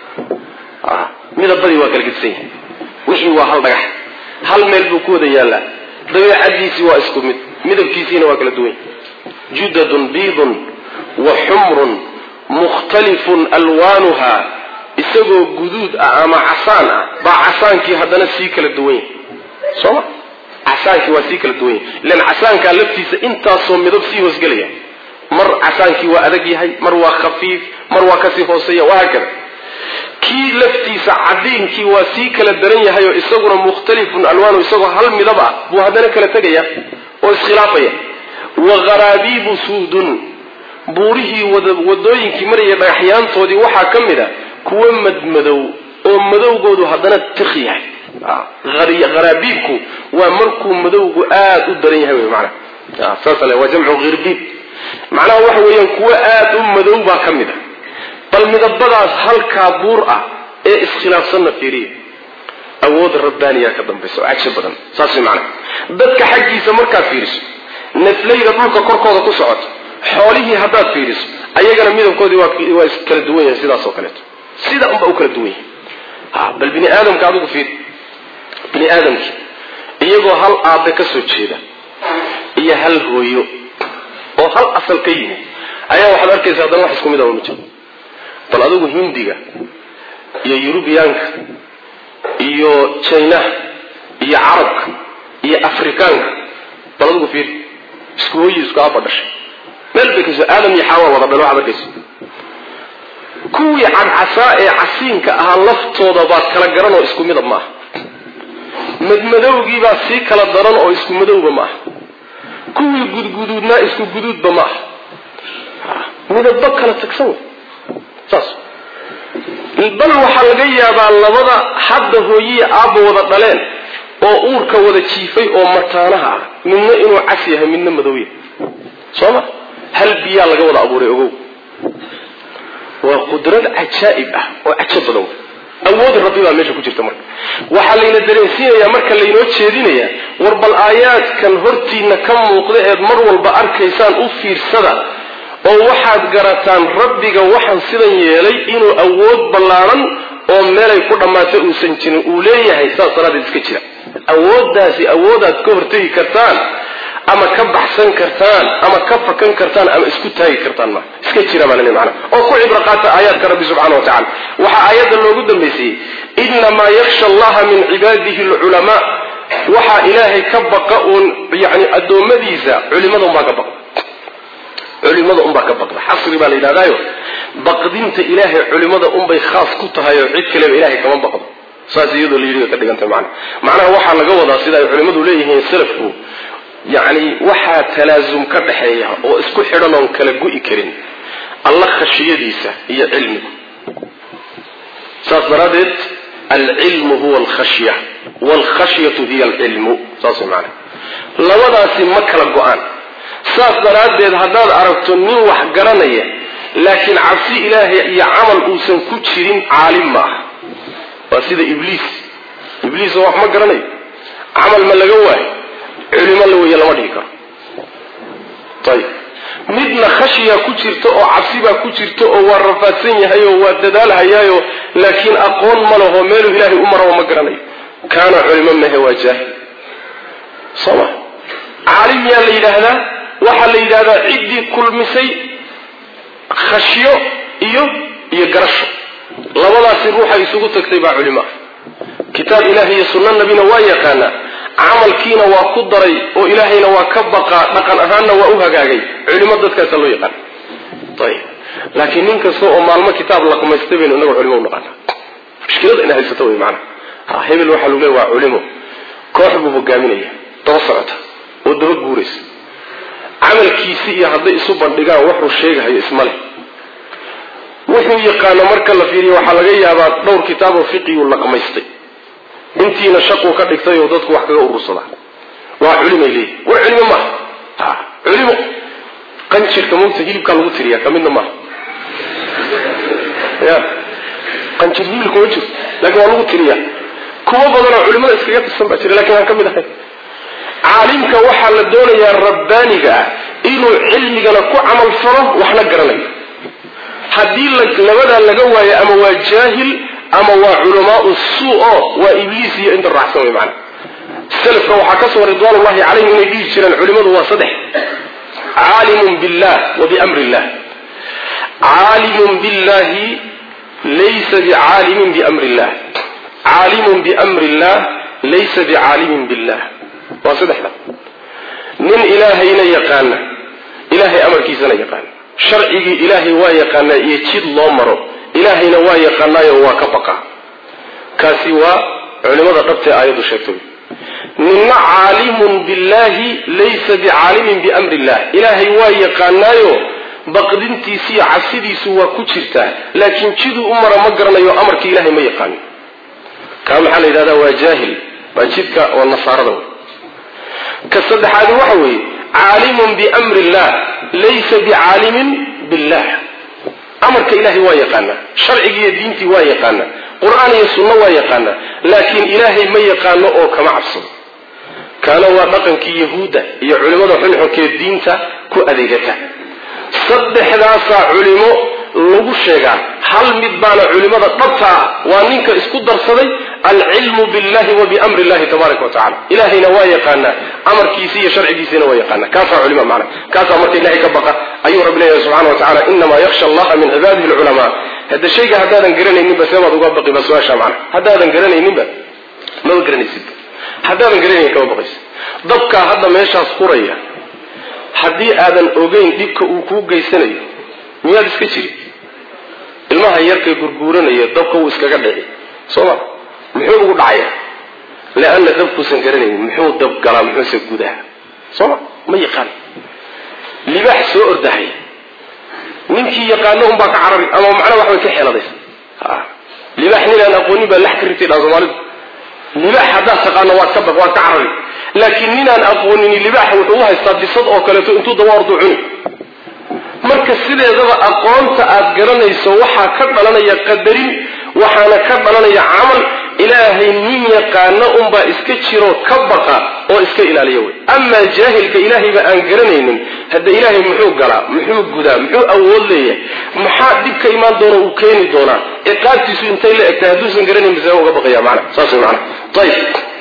midabadii waa kala gedisan yahay wixii waa hal dhagax hal meel buu ku wada yaallaa dabeecadiisii waa isku mid midabkiisiina waa kala duwan judadun biidun wa xumrun mukhtalifun alwaanuha isagoo guduud ah ama casaan ah baa casaankii haddana sii kala duwan yahay sooma casaankii waa sii kala duwan yahay ilan casaankaa laftiisa intaasoo midab sii hoosgelaya mar casaankii waa adag yahay mar waa khafiif mar waa kasii hooseeya wahaakada kii laftiisa cadiinkii waa sii kala daran yahay oo isaguna mukhtalifun alwaanu isagoo hal midab ah buu haddana kala tegaya oo iskhilaafaya wa qaraabiibu suudun buurihii wadooyinkii maraya dhagaxyaantoodii waxaa ka mid a kuwa madmadow oo madowgoodu haddana tikh yahay qaraabiibku waa markuu madowgu aada u daran yahay wey macnaha saasale waa jamcu hirbiib macnaha waxa weeyaan kuwa aada u madow baa ka mid a bal midabadaas halkaa buur ah ee iskhilaafsanna fiiriya awood rabbaaniyaa ka dambaysa oo caji badan saas way macnaha dadka xaggiisa markaad fiiriso naflayda dhulka korkooda ku socoto xoolihii haddaad fiiriso ayagana midabkoodii waa kala duwan yahay sidaas oo kaleeto sida unba u kala duwan yahay bal bini aadamka adigu fiir bini aadamkii iyagoo hal aabe ka soo jeeda iyo hal hooyo oo hal asal ka yimid ayaa waxaad arkaysaa haddana wax isku mid ah ma jiro. bal adigu hindiga iyo yurubiyaanka iyo china iyo carabka iyo afrikaanka bal adigu fiir isku hooyo isku aaba dhashay meel bay kasoo aadam iyo xawa wada dhalo waxaad arkaysaa. kuwii cadcasaa ee casiinka ahaa laftooda baad kala garan oo isku midab maaha. madmadowgii baa sii kala daran oo isku madowba maaha. kuwii gudguduudnaa isku guduudba maaha. midabba kala tagsan wey saas. bal waxaa laga yaabaa labada hadda hooyihi aabba wada dhaleen oo uurka wada jiifay oo mataanaha ah midna inuu cas yahay midna madow yahay sooma. hal biyaa laga wada abuuray ogow. waa qudrad cajaa'ib ah oo cajab badan. awood rabbi baa meesha ku jirta marka. waxaa layna dareensiinayaa marka laynoo jeedinayaa war bal aayaadkan hortiina ka muuqda eed mar walba arkaysaan u fiirsada oo waxaad garataan rabbiga waxaan sidan yeelay inuu awood ballaaran oo meelay ku dhammaatay uusan jirin uu leeyahay. saas daraaddeed iska jira. awooddaasi awoodaad ka hortegi kartaan ama ka baxsan kartaan ama ka fakan kartaan ama isku taagi kartaan ma iska jira baa laleeyahay macna oo ku cibro qaata aayaadka rabbi subxaanahu wa tacaala. waxaa aayadda loogu dambaysay innamaa yakhsha allaha min cibaadihi alculamaa. waxaa ilaahay ka baqa uun yani addoommadiisa culimada unbaa ka baqda. culimada unbaa ka baqda. xasri baa la yidhahdaayo baqdinta ilaahay culimada unbay khaas ku tahay oo cid kaleba ilaahay kama baqdo. saas iyadoo la yidhi ka dhigantay macnaha waxaa laga wadaa sida ay culimadu leeyihiin salafku يعني waxaa talaasum ka dhaxeeya oo isku xidhan oo kala go'i karin Allah khashiyadiisa iyo cilmiga. saas daradeed al-ilmu huwa al-khashya wal-khashyatu hiya al-ilmu. saas macna labadaasi ma kala go'an. saas daradeed hadaad aragto nin wax garanaya laakiin cabsi ilaahay iyo amal uusan ku jirin caalim ma aha. waa sida ibliis wax ma garanayo amal ma laga waayo علم الله ويا لما ديكا. طيب midna khashiya ku jirto oo cabsiba ku jirto oo war rafaadsan yahay oo waa dadaal hayayo laakiin aqoon ma laho meel ilaahay u maro ma garanay kaana culimo ma hawajah sama aalim ya leeyahda waxa leeyahda cidi kulmisay khashiyo iyo garasho labadaasi ruuxa isugu tagtay ba culimo kitaab ilaahi iyo sunnah nabina waa yaqaana camalkiina waa ku daray oo ilaahayna waa ka baqa dhaqan ahaanna waa u hagaagay culimada dadkaas loo yaqaan. tayib laakiin ninka soo maalmo kitaab la qumaystay inuu inagu culimo u noqono mushkilada in haysato way macna hebel waxa lagu leeyahay waa culimo koox buu hogaaminaya daba socota oo daba guureys camalkiisa iyo haday isu bandhigaan wuxuu sheegayo ismale wuxuu yaqaan marka la fiiriyo waxa laga yaabaa dhowr kitaab oo fiqhi uu la qumaystay intiina shaqo ka dhigtay oo dadku wax kaga urursada waa culimo leey waa culimo ma culimo qanjirka mugta hilibka lagu tiriya kamidna ma ya qanjir hilibka wajir laakiin waa lagu tiriya kuwa badan culimada iskaga tirsan baa jira laakiin aan kamid ahay caalimka waxa la doonayaa rabbaaniga inuu cilmigana ku amal faro wax la garanayo hadii labada laga waayo ama waa jaahil ama waa culamaa usuu waa ibliis iyo inta raacsan way macna salafka waxa ka soo ridwaanullaahi calayhim inay dhigi jireen culimadu waa saddex caalimun billah wa bi amri illah caalimun billahi laysa bi'alimin bi amri illah caalimun bi amri illah laysa bi'alimin billah waa saddexda min ilaahayna yaqaana ilaahay amarkiisana yaqaana sharciga ilaahay waa yaqaana iyo jid loo maro ilaahayna waa yaqaanaayo waa ka baqa kaasi waa culimada dhabta aayadu sheegtay ninna caalimun billahi laysa bi'alimin bi amri illah ilaahay waa yaqaanaayo baqdintiisa iyo cabsidiisu waa ku jirta laakiin jid u maro ma garanayo amarka ilaahay ma yaqaan ka maxaa la yiraahdaa waa jaahil waa jidka oo nasaarada ka saddexaad waxa weeye caalimun bi amri illah laysa bi'alimin billah amarka ilaahay waa yaqaana sharciga iyo diintii waa yaqaana quraan iyo sunna waa yaqaana laakiin ilaahay ma yaqaano oo kama cabsado kana waa dhaqankii yahuuda iyo culimada xulxunkee diinta ku adeegata saddexdaas culimo lagu sheegaa hal mid baana culimada dhabta waa ninka isku darsaday alcilmu billahi wa biamri llahi tabaaraka wa tacaala ilaahayna waa yaqaanaa amarkiisa iyo sharcigiisana waa yaqaanaa kaasaa culima macna kaasaa marka ilaahay ka baqa ayuu rabbi leeyahay subxaana wa tacaala inamaa yakhsha allaha min cibaadihi alculamaa hadda shayga haddaadan garanayninba seebaad uga baqi ba su-aasha macna haddaadan garanayninba maba garanaysidba haddaadan garanayn kama baqaysid dabkaa hadda meeshaas quraya haddii aadan ogeyn dhibka uu kuu geysanayo miyaad iska jiri ilmaha yarkay gurguuranaya dabka wuu iskaga dhici sooma muxuu ugu dhacaya leanna dabkuusan garanaynin muxuu dab galaa muxuuse gudaha sooma ma yaqaan libaax soo ordahay ninkii yaqaano unbaa ka carari ama macna wax way ka xeeladaysa libaax ninaan aqoonin baa lax ka ritay dhaa soomaalidu libaax haddaad taqaano waad ka baq waad ka carari laakiin ninaan aqoonin libaax wuxuu u haystaa bisad oo kaleeto intuu daba ordu cuni marka sideedaba aqoonta aad garanayso waxaa ka dhalanaya qadarin waxaana ka dhalanaya camal ilaahay nin yaqaano unbaa iska jiro ka baqa oo iska ilaaliya wey amaa jaahilka ilaahayba aan garanaynin hadda ilaahay muxuu galaa muxuu gudaa muxuu awood leeyahay maxaa dhib ka imaan doona uu keeni doonaa ciqaabtiisu intay la egtahay hadduusan garanayn bisee uga baqaya macna saas wey macna ayib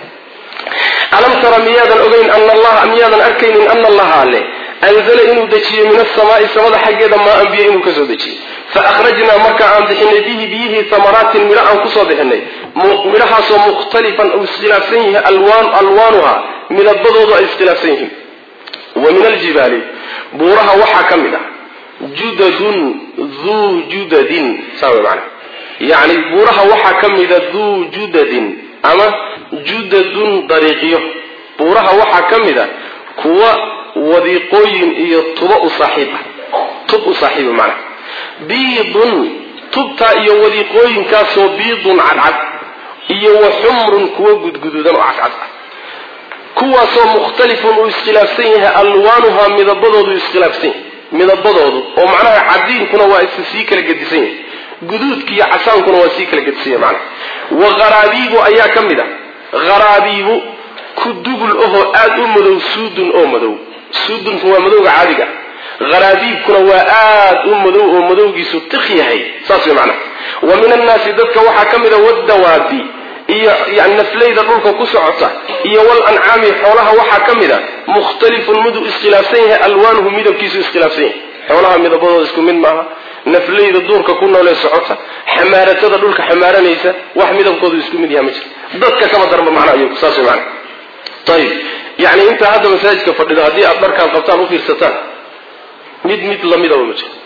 alam tara miyaadan ogeyn ana allaha miyaadan arkaynin ana allaha alle anzala inuu dejiyey min asamaai samada xaggeeda maa an biyo inuu ka soo dejiyey faakhrajnaa marka aan bixinay bihi biyihii tamaraatin midho aan kusoo bixinay midhahaasoo mukhtalifan uu iskhilaafsan yihi alwaanuha midabadoodu ay iskhilaafsan yihiin wa min aljibaali buuraha waxaa ka mid ah judadun duu judadin saa way macana yacni buuraha waxaa ka mida duu judadin ama judadun dariiqyo buuraha waxaa ka mid a kuwa wadiiqooyin iyo tuba u saaxiib ah tub u saaxiiba macna biidun tubtaa iyo wadiiqooyinkaasoo biidun cadcad iyo wa xumrun kuwa gudguduudan oo cadcad ah kuwaasoo mukhtalifun uu iskhilaafsan yahay alwaanuhaa midabadoodu iskhilaafsan yahay midabadoodu oo macnaha cadiinkuna waa sii kala gedisan yahay guduudkiiyo casaankuna waa sii kala gedisan yahay macnaha wa gharaabiibu ayaa ka mid a gharaabiibu ku dugul ahoo aada u madow suudun oo madow suudunku waa madowga caadiga gharaabiibkuna waa aada u madow oo madowgiisu tiq yahay saas way macnaha wa min annaasi dadka waxaa ka mid a waddawaabi iyo yani naflayda dhulka ku socota iyo walancaami xoolaha waxaa ka mid a mukhtalifun miduu iskhilaafsan yahay alwaanuhu midabkiisu iskhilaafsan yahay xoolaha midabadooda isku mid maaha naflayda duurka ku noolee socota xamaaratada dhulka xamaaranaysa wax midabkoodu isku mid yaha ma jiro dadka kama darba macnaa iyagu saas way macnaha ayib yani intaa hadda masaajidka fadhido haddii aad dharkaan qabtaan u fiirsataan mid lamidaba ma jiro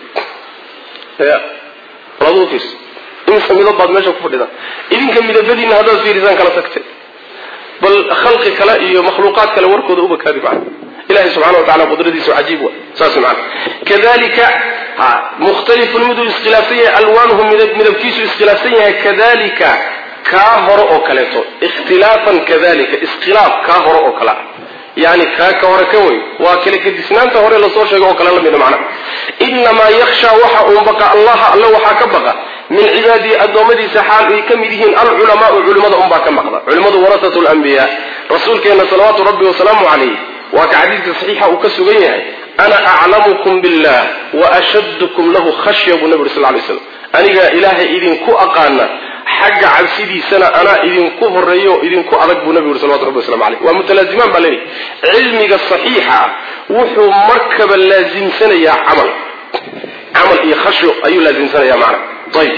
ya walaad u fiirsa imisa midab baad meesha ku fadhidaan idinka midabadiina haddaad fiirisaan kala tagtay bal khalqi kale iyo makhluuqaad kale warkooda uba kaadi macna ilahay subxana wa tacala qudradiisu cajiib wa saas macna kadalika mukhtalifun miduu iskhilaafsan yahay alwaanuhu midabkiisu iskhilaafsan yahay kadalika kaa hore oo kaleeto ikhtilaafan kadalika iskhilaaf kaa hore oo kale yani kaa ka hore ka weyn waa kala gedisnaanta hore lasoo sheego oo kale lamida macna inamaa yakhsha waxa uu baqa allaha alle waxaa ka baqa min cibaadihi addoommadiisa xaal ay ka mid yihiin alculamaau culimada unbaa ka maqda culimadu warasatu lambiyaa rasuulkeena salawaatu rabbi wasalaamu calayh waa ka xadiidka saxiixa uu ka sugan yahay ana aclamukum billah wa ashaddukum lahu khashya buu nabi uri sal lay slam anigaa ilaahay idinku aqaana xagga cabsidiisana anaa idinku horeeyo o idinku adag buu nabi uri salawatu rabbi waslamu calayh waa mutalaazimaan baa leeyahy cilmiga saxiixa wuxuu markaba laasimsanayaa camal iyo khashyo ayuu laasimsanayaa macna ayib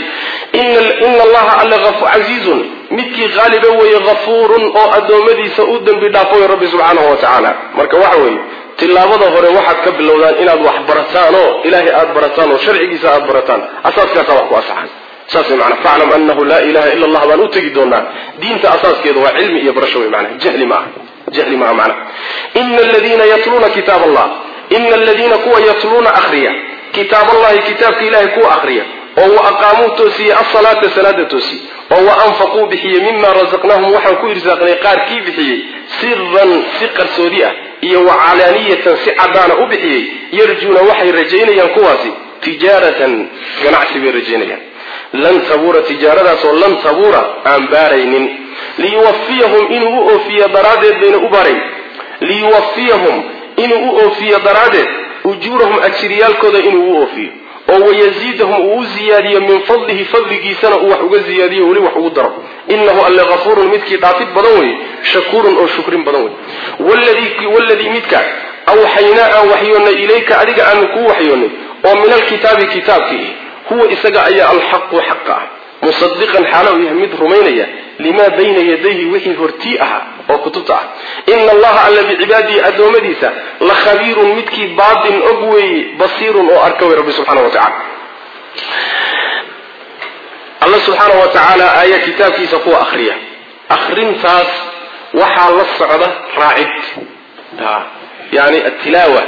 ina allaha alla casiizun midkii qaaliba weeye hafuurun oo addoommadiisa u dembi dhaafoy rabbi subxaanahu wa tacaala marka waxa weeye tilaabada hore waxaad ka bilowdaan inaad wax barataan oo ilaahay aada barataan oo sharcigiisa aada barataan asaaskaasaa wax ku asaxan saas way macana faclam annahu laa ilaha ila allah baan u tegi doonaa diinta asaaskeeda waa cilmi iyo barasho wey macana jahli maaha macana ina aladiina yatluuna kitaab allah ina aladiina kuwa yatluuna akhriya kitaab allahi kitaabka ilahay kuwa akhriya oo wa aqaamuu toosiyey asalaata salaada toosiyey oo wa anfaquu bixiyey mima rasaqnaahum waxaan ku irsaaqnay qaarkii bixiyey siran si qarsoodi ah iyo wa calaaniyatan si cadaana u bixiyey yarjuuna waxay rajaynayaan kuwaasi tijaaratan ganacsi bay rajaynayaan lan tabuura tijaaradaasoo lan tabuura aan baaraynin liyuwafiyahum inuu u oofiyo daraaddeed bayna u baarayn liyuwafiyahum inuu u oofiyo daraaddeed ujuurahum ajiriyaalkooda inuu u oofiyo ويزيدهم وزيادية من فضله فضله سنة وحوق زيادية ولي وحوق درب إنه ألا غفور متك ضعفت بدوي شكور أو شكر بدوي والذي متك أوحينا وحيونا إليك أدق أنك وحيونا ومن الكتاب كتابك هو إسقى أي الحق حقا مصدقا حاله يهمد رمينيا لما بين يديه وحي هرتيئها وكتبتها إن الله الذي بعباده أدومديسا لخبير متكي بعض أقوي بصير وأركوي ربي سبحانه وتعالى الله سبحانه وتعالى آية كتاب كيسا قوة أخرية أخرين فاس وحال الصعدة راعد يعني التلاوة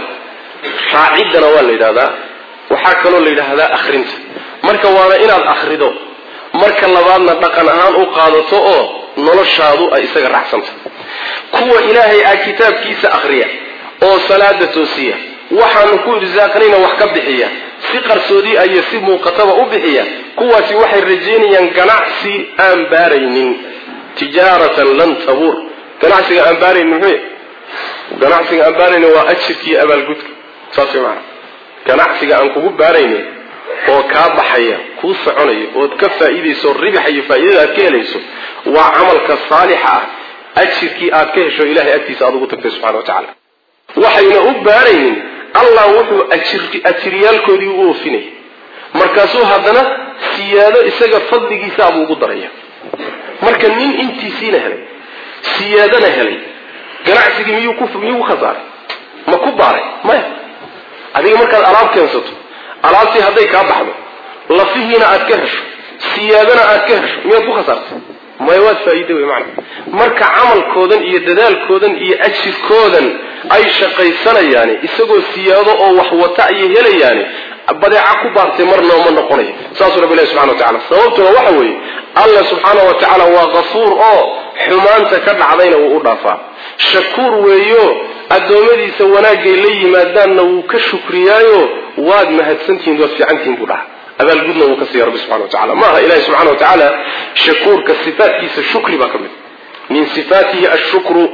راعد نوال لهذا وحاكلوا لهذا أخرين مركا وانا إنا الأخردو marka labaadna dhaqan ahaan u qaadato oo noloshaadu ay isaga raaxsanto kuwa ilaahay kitaabkiisa akhriya oo salaada toosiya waxaan ku irsaaqnayna wax ka bixiya si qarsoodi ay si muuqataba u bixiya kuwaasi waxay rajeynayaan ganacsi aan baaraynin tijaaratan lan tabur ganacsiga aan baaraynin ganacsiga aan baaraynin waa ajirkii abaalgudka saasoo ganacsiga aan kugu baaraynin oo ka baxaya ku soconaya oo ka faa'iideyso ribaxay faa'iidada aad ka helayso waa amalka saalixa ajirkii aad ka hesho ilaahay agtiisa aad ugu tagtay subhanahu wa ta'ala waxayna u baarayeen allah wuxuu ajiriyalkoodii u oofinay markaasuu hadana siyaado isaga fadligiisa aad ugu daraya marka nin intiisiina helay siyaadana helay ganacsigii miyuu khasaaray ma ku baaray ma adiga markaad alaab keensato alaabtii hadday ka baxdo lafihiina aad ka hesho siyaadana aad ka hesho miyaad ku khasartay ma yaad faa'iido way macna marka amalkoodan iyo dadaalkoodan iyo ajirkoodan ay shaqaysanayaan isagoo siyaado oo wax wata ay helayaan badeeca ku baartay marna ma noqonay saas rabbi subhanahu wa ta'ala sababtuna waxa weeye Allah subhanahu wa ta'ala waa ghafuur oo xumaanta ka dhacdayna uu u dhaafaa shakuur weeyo adoomadiisa wanaagay la yimaadaan uu ka shukriyaayo waad mahadsantiin dad fiicantiin buu dhaha abal gudna uu ka siiyay rabbi subhanahu wa ta'ala ma ilaahi subhanahu wa ta'ala shakuur ka sifaatkiisa shukri ba kamid min sifatihi ash-shukru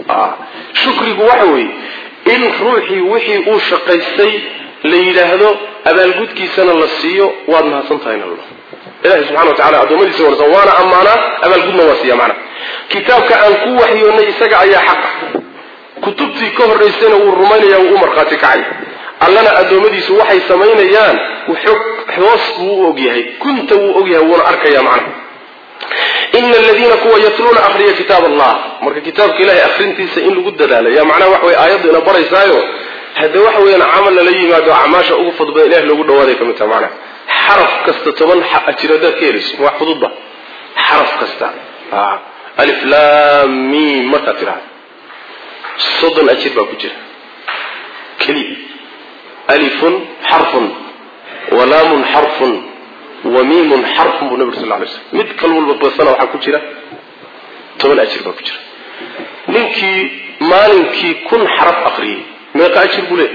shukrigu waxa weeye in ruuxi wixii uu shaqaystay la yiraahdo abal gudkiisana la siiyo waad mahadsantahay Allah ilaahi subhanahu wa ta'ala adoomadiisa waana amaana abal gudna waa siiya macna kitaabka aan ku waxyoonay isaga ayaa xaq kutubtii ka horeysayna uu rumaynaya uu marqaati kacay allana adoomadiisu waxay sameynayaan wuxuu hoos uu ogyahay kunta uu ogyahay wana arkaya macna inna alladheena kuwa yatluna akhriya kitab allah marka kitaabka ilaahay akhrintiisa in lagu dadaalo ya macna wax way aayadu ina baraysaayo hada wax weeyna amal la yimaado acmaasha ugu fudud ilaahay lagu dhawaaday kamid macna xaraf kasta toban ajirada keelis wax fududba xaraf kasta alif lam mim marka tira صدن أجر باكجر كلي ألف حرف ولام حرف وميم حرف بنبي صلى الله عليه وسلم متكل والبصنا وحكجرة طبعا أجر باكجر ننكي ما ننكي كن حرف أخري ما يقعد بوله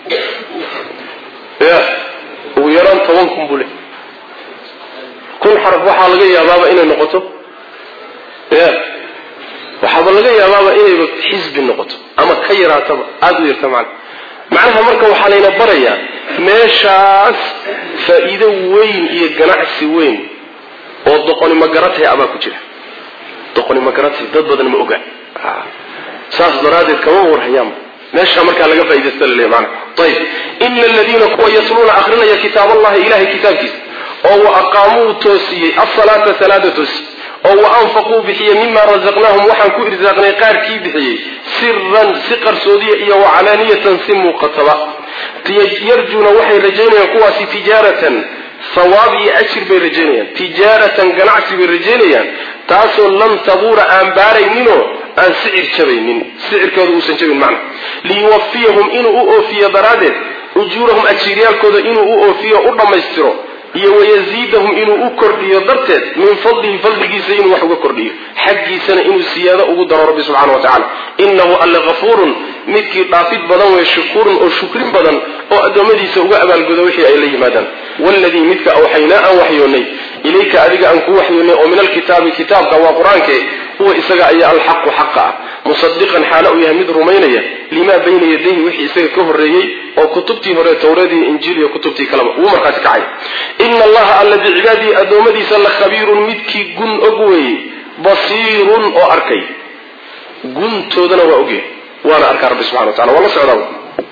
يا ويران طوانكم بوله كن حرف وحالة يا بابا إنا نقطه يا waxaa laga yaabaa inay xisb noqoto ama ka yaraato aad u yarto macnaha marka waxa layna barayaa meeshaas faa'iido weyn iyo ganacsi weyn oo doqoni ma garatay ama ku jira doqoni ma garatay dad badan ma oga saas daraadeed kama warhayaan meesha marka laga faa'iideysto leeyahay macna tayib inna alladheena kuwa yatluna akhrina kitab allah ilahi kitabkiisa oo aqaamu toosiyay as-salata saladatus oo anfaquu bixiya mimma razaqnahum waxaan ku irsaaqnay qaarkii bixiyay sirran si qarsoodiya iyo wacalaaniyatan si muuqataba yarjuna waxay rajaynayaan kuwaasi tijaaratan ثواب أجر برجينيا تجارة جنعس برجينيا تاسو لم تبور عن بارينينو عن سعر شبينين سعر كذو سنشبين معنا ليوفيهم إنه أوفي برادة أجورهم أجريال كذو إنه أوفي أرضا يسترو ويزيدهم إنه أكردي ضرتت من فضله جيسين وحو أكردي حقي سنة إنه السيادة أقدر ربي سبحانه وتعالى إنه ألا غفور متك طافد بدن وشكور أو شكر بدن أو أدمدي سوى أبا القدوحي إليه مدن والذي متك أوحينا وحيوني إليك أذيك أنك وحيوني ومن الكتاب كتابك وقرانك هو إسقى أي الحق حقا musaddiqan xaala uu yahay mid rumaynaya lima bayna yadayhi wixii isaga ka horreeyey oo kutubtii hore tawraadii injiil iyo kutubtii kaleba uu markaasi kacay inna allaha alla bicibaadihi addoommadiisa la khabiirun midkii gun og weeye basiirun oo arkay guntoodana waa ogyahay وانا أركى رب سبحانه وتعالى والله سعوده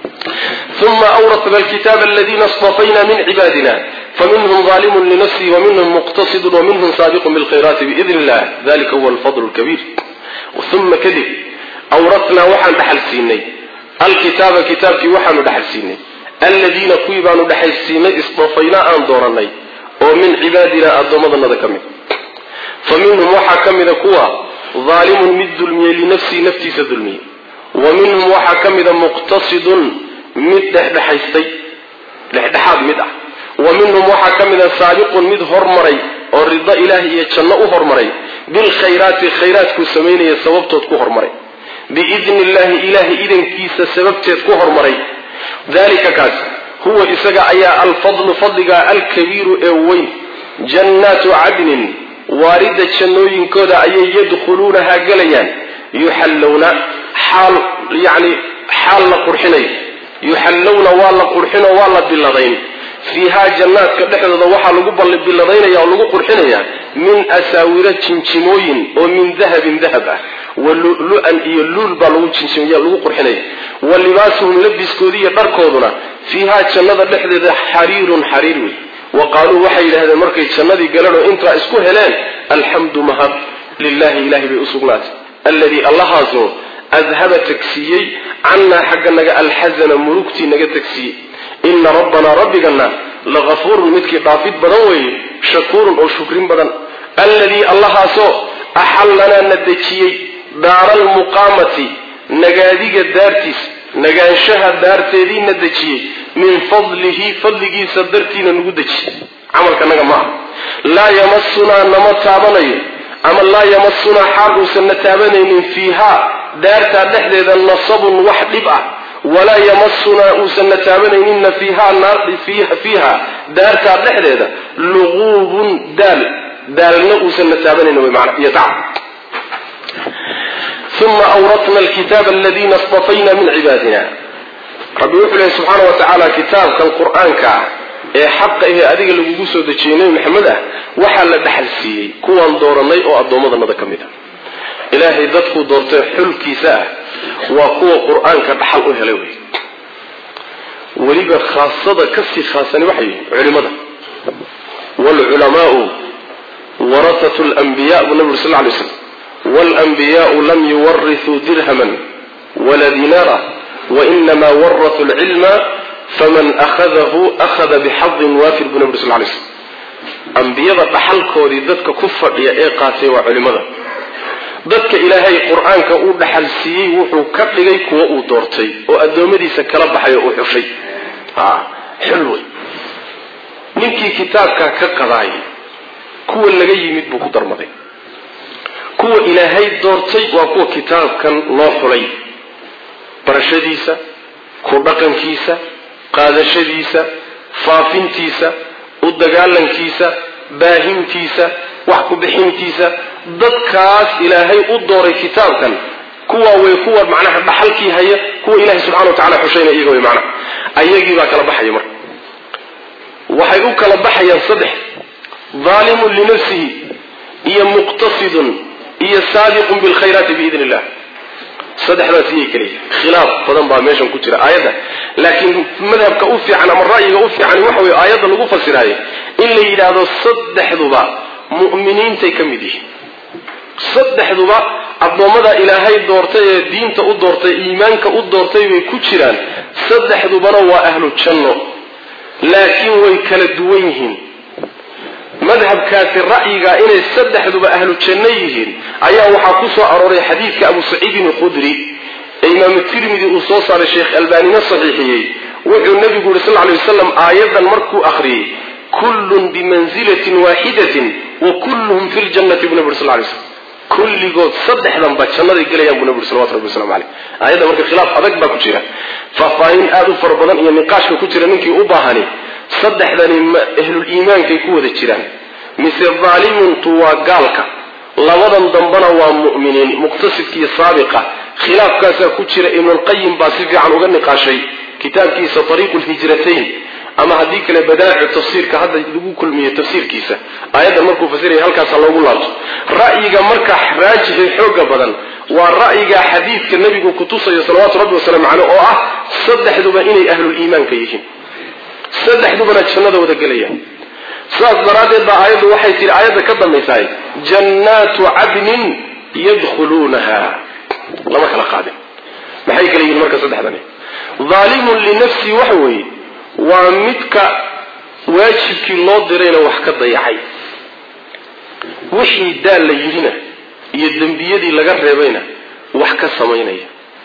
ثم أورثنا الكتاب الذين اصطفينا من عبادنا فمنهم ظالم لنفسه ومنهم مقتصد ومنهم سابق بالخيرات بإذن الله ذلك هو الفضل الكبير ثم كذب أورثنا وحن دحل سيني الكتاب كتابك وحن دحل سيني الذين كويبان دحل سيني اصطفينا أن دورني ومن عبادنا الضمضنا ذكمي فمنهم وحكم ذكوا ظالم من ظلمي لنفسه نفسي سظلمي ومنهم وحكم ذا مقتصد مدح بحيستي لحدحاد مدح ومنهم وحكم ذا سابق مد هرمري والرضا إلهي يتشنأ هرمري بالخيرات خيرات كسمين يسببتت كهرمري بإذن الله إلهي إذن كيس سببتت كهرمري ذلك كاس هو إسقى أيا الفضل فضلك الكبير أوين جنات عدن واردة شنوين كودا أي يدخلونها قليان يحلون حال يعني حال قرحني يحلون والله قرحنا والله باللذين فيها جنات كدحدد waxa lagu balli biladeynaya oo lagu qurxinaya min asawira cincimoyin oo min dhahab ah wallu'an iyo lul baa lagu cincimaya lagu qurxinaya walibaasuhum labiskoodi iyo dharkooduna fiiha jannada dhexdeeda xariirun xariir وقالوا waxay yiraahdeen markay jannadii galano inta isku heleen alhamdu mahad lillahi ilahi bi usugnaat alladhi allahazu أذهب تكسيي عنا حقنا الحزن ملوكتي نجا تكسي إن ربنا ربنا لغفور متك قافد بدوي شكور أو شكرين بدن الذي الله سو أحلنا ندتشي دار المقامة نجاديك دارتيس نجانشها دارتي دي ندتشي من فضله صدرتنا نقدتشي عمل كنا ما لا يمسنا نمط عبني أما لا يمسنا حرب سنتابنين فيها دارتا دحديدا نصب وحدبا ولا يمسنا سنتابنين فيها النار فيها دارتا دحديدا لغوب دالنا سنتابنين بمعنى يتعب ثم أورثنا الكتاب الذين اصطفينا من عبادنا رب يقول سبحانه وتعالى كتاب كالقرآن حق أديك اللي بيقولوا دجيني محمد وحال دحل سي كوان دورني أو أدومضنا ذا كميدا إلهي ذاتكو دورته حل كيساء وقوة قرآن كدحل أهلوي وليبا خاصة كسي خاصة وحي علماء والعلماء ورثة الأنبياء والنبي صلى الله عليه وسلم والأنبياء لم يورثوا درهما ولا دينارا وإنما ورثوا العلم فمن أخذه أخذ بحظ وافر بالنبي صلى الله عليه وسلم أنبياء تحلقوا ذاتك كفر يا إيقاتي وعلماء dadka ilaahay quraanka uu dhaxal siiyay wuxuu ka dhigay kuwa uu doortay oo adoomadiisa kala baxay oo xushay xulway ninkii kitaabka ka qaday kuwa laga yimid buu ku darmaday kuwa ilaahay doortay waa kuwa kitaabkan loo xulay barashadiisa ku dhaqankiisa qaadashadiisa faafintiisa u dagaalankiisa baahintiisa wax ku bixintiisa dadkaas ilaahay u dooray kitaabkan kuwa way kuwa macnaha dhaxalkii haya kuwa ilaahay subhanahu wa ta'ala xushayna iyaga way macnaha ayagii baa kala baxay mar waxay u kala baxayaan saddex zalimun li nafsihi iyo muqtasidun iyo sabiqun bil khayrati bi idnillah saddexdaas iyo kaliya khilaaf badan baa meeshan ku jira aayada laakiin madhabka u fiican ama ra'yiga u fiican waxa way aayada lagu fasirayo in la yiraahdo saddexduba mu'miniintay kamid yihiin saddexduba adoomada ilaahay doortay ee diinta u doortay iimaanka u doortay way ku jiraan saddexdubana waa ahlu janno laakiin way kala duwan yihiin madhabkaasi ra'yiga inay saddexduba ahlu janno yihiin ayaa waxa ku soo arooray xadiiska Abu Sa'id al-Khudri ee Imam Tirmidhi uu soo saaray Sheikh Albani sahihiyay wuxuu nabigu sallallahu alayhi wasallam aayadan markuu akhriyay kullun bimanzilatin waahidatin wa kulluhum fil jannati ibn Nabi sallallahu alayhi wasallam kulligood saddexdan ba jannada galayaan ibn Nabi sallallahu alayhi wasallam aayada marka khilaaf adag ba ku jira faafahin aad u far badan iyo niqaashka ku jira ninkii u baahani saddexdan ahlul iimaanka ku wada jiraan mise zalimun tuwa galka labadan dambana waa mu'miniin muqtasidkii saabiqa khilaaf kaasa ku jira ibn al-qayyim baa si fiican uga niqaashay kitaabkiisa tariiqul hijratayn ama hadii kale badaa'ic tafsiirka hadda lagu kulmiyo tafsiirkiisa aayada markuu fasiraya halkaas loogu laabto ra'yiga marka raajih xooga badan waa ra'yiga xadiidka nabigu ku tusayo salawaatu rabbi wa salaam alayhi oo ah saddexduba inay ahlul iimaanka yihiin saddexduba jannada wada galayaan saas daraadeed baa aayadu waxay tiri aayada ka dambaysaa jannatu adnin yadkhulunaha lama kala qaadin maxay kala yihiin marka saddexdani zalimun li nafsi wahwi waa midka waajibkii loo dirayna wax ka dayacay wixii daal la yirina iyo dambiyadii laga reebayna wax ka sameeynaya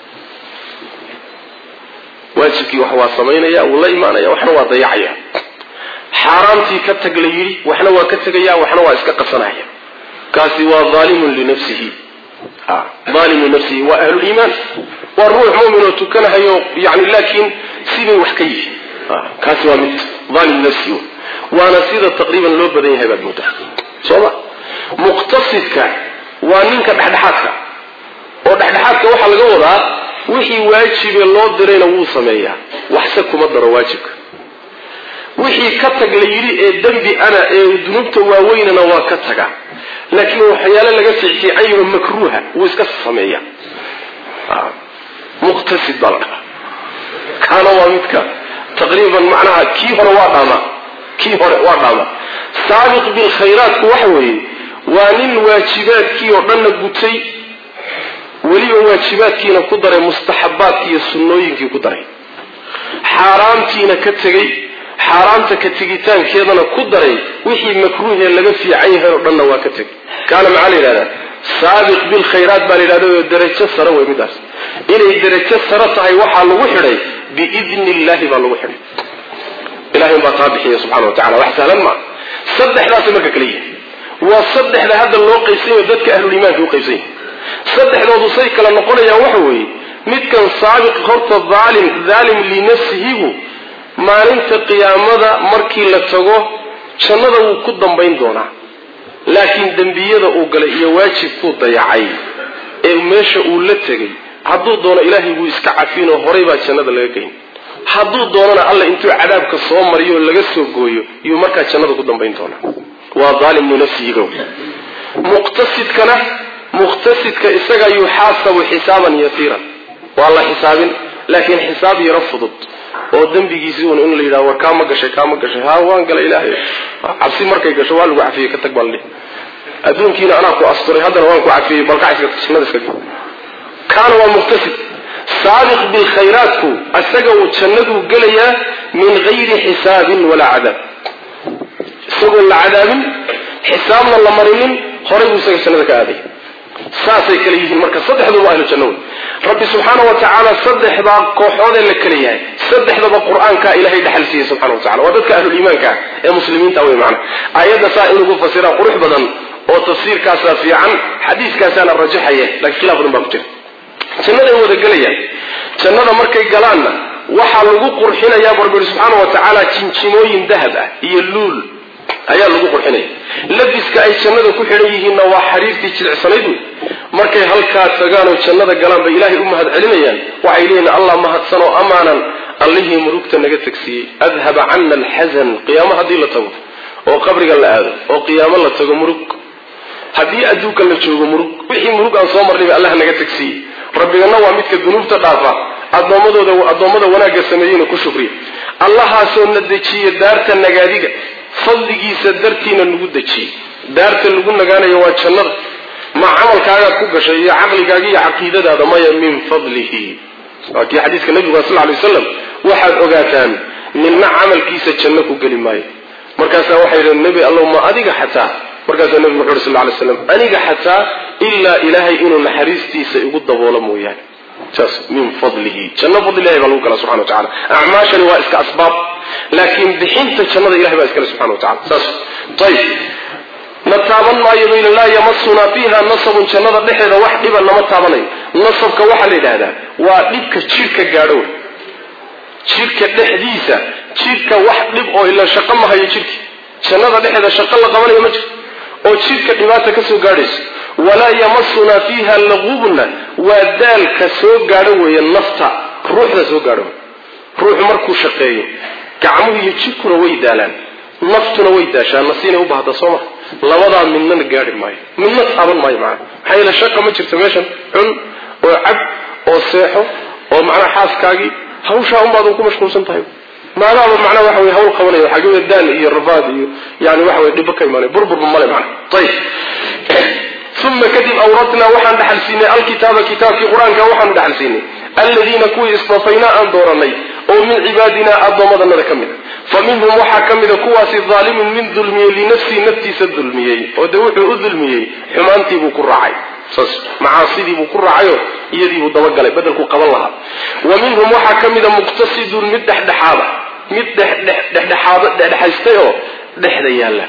waajibkii wax waa sameeynaya wala iimaanaya waxna waa dayacaya xaraamtii ka tag la yiri waxna waa ka tagaya waxna waa iska qasanaya kaasi waa zalimun li nafsihi zalimun nafsihi wa ahlul iiman wa ruux mu'min oo tukanayo yani laakiin sidii wax ka yihi kaasi waa mid zalim nafsihi waana sida taqriiban loo badan yahay badmuda soo muqtasidka waa ninka dhaxdhaxaadka oo dhaxdhaxaadka waxa laga wadaa wixii waajib loo dirayna wuu sameeyaa waxse kuma daro waajibka wixii ka tag la yiri ee dambi ana ee dunubta waaweynana waa ka taga laakiin waxyaalo laga fiicay oo makruuha wuu iska sameeyaa muqtasid balka kana waa midka taqriiban macnaha kii hore waa dhaama saabiq bil khayraat waxa weeye waa nin waajibaadkii oo dhan gutay waliba waajibaadkiina ku daray mustahabbaadkii iyo sunnooyinkii ku daray xaraamtiina ka tagay xaraamta ka tigitaankeedana ku daray wixii makruuh ee laga fiicay yahay oo dhan waa ka tagay kana macna ilaaha saabiq bil khayraat bal ilaaha darajo sare way midaas inay darajo sare tahay waxa lagu xiray biidnillahi baa lagu xiray ilaahay baa taabixiya subhanahu wa ta'ala wax sahlan ma saddexdaas marka kaliya waa saddexda hadda loo qeysay dadka ahlul iimaanka u qeysay saddexdoodu say kala noqonayaan waxa weeye midkan saabiq horta zalim li nafsihi maalinta qiyaamada markii la tago jannada uu ku dambayn doonaa laakiin dambiyada uu galay iyo waajibku dayacay ee meesha uu la tagay hadduu doono ilaahay wuu iska cafiino horay baa jannada laga geyn hadduu doonana alla intuu cadaabka soo mariyo laga soo gooyo iyo markaa jannada ku dambayn doonaa waa zalim li nafsihi muqtasidka isaga yuhaasabu hisaban yasiran wala hisaabin laakiin hisaab yara fudud oo dambigiisii in la yiraahdo war ka ma gashay ha waan gal ilaahay cabsi markay gasho waa lagu cafiyo ka tag balli adduunkiina ana ku asturay hadana waan ku cafiyo balka jannada iska galo kana waa muqtasid saabiq bil khayraat asaga uu jannadu galaya min ghayri hisaabin wala adab isagoo la cadaabin xisaabna la marinin horay uu isaga jannada ka aaday saasay kala yihiin marka saddexduba ahlu jannada rabbi subhanahu wa ta'ala saddexda kooxood ee la kala yahay saddexdaba quraanka ilaahay dhaxalsiiyay subhanahu wa ta'ala waa dadka ahlu iimaanka ee muslimiinta way macna ayada saa inuu fasira qurux badan oo tafsiirkaas fiican xadiiskaas la rajaxaya laakiin khilaaf badan baa ku jira jannada wada galayaan jannada markay galaanna waxa lagu qurxinayaa rabbi subhanahu wa ta'ala jinjimooyin dahab ah iyo luul ayaa lagu qurxinay labiska ay jannada ku xiran yihiin waa xariirtii jilcsanayd markay halka tagaan oo jannada galaan bay ilaahay u mahad celinayaan waxay leeyeen allah mahadsan oo amaanan allahi murugta naga tagsiyay adhaba 'anna al-hazan qiyaamaha hadii la tago oo qabriga la aado oo qiyaamo la tago murug hadii adduunka la joogo murug wixii murug aan soo marnay allah naga tagsiyay rabbigana waa midka dunuubta dhaafa adoomada wanaaga sameeyeen ku shukriya allaha soo nadejiye daarta nagaadiga fadligiisa dartiina lagu dajiyay daarta lagu nagaanayo waa jannada ma amalkaaga ku gashay iyo aqligaaga iyo aqeedadaada ma min fadlihi waaki xadiiska nabiga sallallahu alayhi wasallam waxaad ogaataan ninna amalkiisa janno ku gali maayo markaas waxay yiraahdeen nabi allah ma adiga xataa markaas nabiga wuxuu sallallahu alayhi wasallam aniga xataa illa ilaahi inuu naxariistiisa igu daboolo mooyaan taas min fadlihi janna fadlihi baa lagu kala subhanahu wa ta'ala a'maashani waa iska asbaab laakiin bixinta jannada ilaahay baa iska subhanahu wa ta'ala saas tayib nataaban ma yadina la yamassuna fiha nasab jannada dhexeeda wax dhiba lama taabanayo nasabka waxa la yiraahdaa waa dhibka jirka gaadho jirka dhexdiisa jirka wax dhib oo ila shaqo ma hayo jirka jannada dhexeeda shaqo la qabanayo ma jiro oo jirka dhibaato ka soo gaadhayso ولا يمسنا فيها لغوبنا ودالك سوغارو وهي النفط روح ذا سوغارو روح مركو شقيه كعمه يجيكنا ويدالان نفتنا ويداشان نسينا وبهذا صومه لوضع مننا قارب ماي مننا تقابل ماي معه حي الشقة ما ترتماشا عن وعب وصيحه ومعنا حاس كاقي هوشا بعضكم مشكول سنتايو ما لا معنى وحوي هول قولي حاجه الدال iyo الرفاد يعني وحوي دبكاي مالي بربر مالي معنا طيب ثم كتب اورثنا وحن دحل سيني الكتاب كتاب القران وحن دحل سيني الذين كوي اصطفينا ان دورني او من عبادنا اضمدنا كمل فمنهم وحكمد كواس الظالم من ظلمي لنفسي نفسي سظلمي ودوحه الظلمي حمانتي بو كرعي معاصيدي بو كرعيو يدي بو دبغلay بدلku qaban laha ومنهم وحكمد مقتصد مدحدحاده مدحدحايستيو دحدا يالا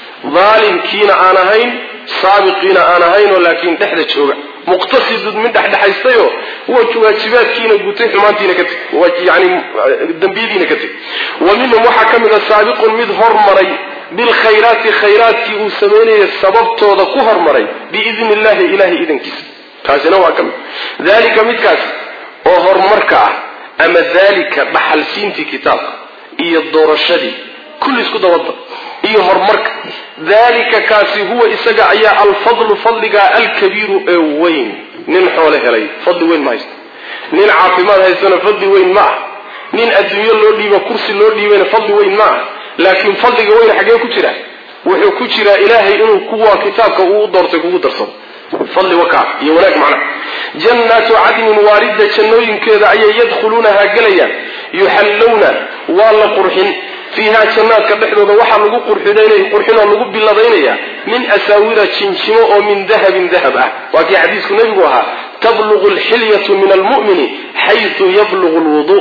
ظالم كينا انا هين سابقين انا هين ولكن دحدا جوغا مقتصد مدحدحايستيو واجبات كينا غوتي حمانتينا كتي يعني دنبيدينا كتي ومنهم وحكمد سابق مدهر مري بالخيرات خيرات وسمينه سببتودا كهر مري باذن الله اله اذن كيس كاسنا واكم ذلك متكاس او هرمركا اما ذلك بحل سينتي كتاب iyo doorashadii kulli isku dawada iyo hormarka dalika kaasi huwa isaga ayaa al-fadl fadliga al-kabir ee weyn nin xoolo helay fadli weyn ma haysto nin caafimaad haystana fadli weyn ma nin adduunyo loo dhiibo kursi loo dhiibana fadli weyn ma laakiin fadliga weyn xagee ku jira wuxuu ku jira ilaahay inuu kuwa kitaabka uu doortay kugu darsado فضل وكاف يولاك معنا جنات عدن واردة جنوين كذا أي يدخلونها قليا يحلون والله قرحين فيها جنات كبحلوا وحا لغو قرحين لغو باللذينيا من أساورة شنشمو من ذهب وكي حديث نبيها تبلغ الحلية من المؤمن حيث يبلغ الوضوء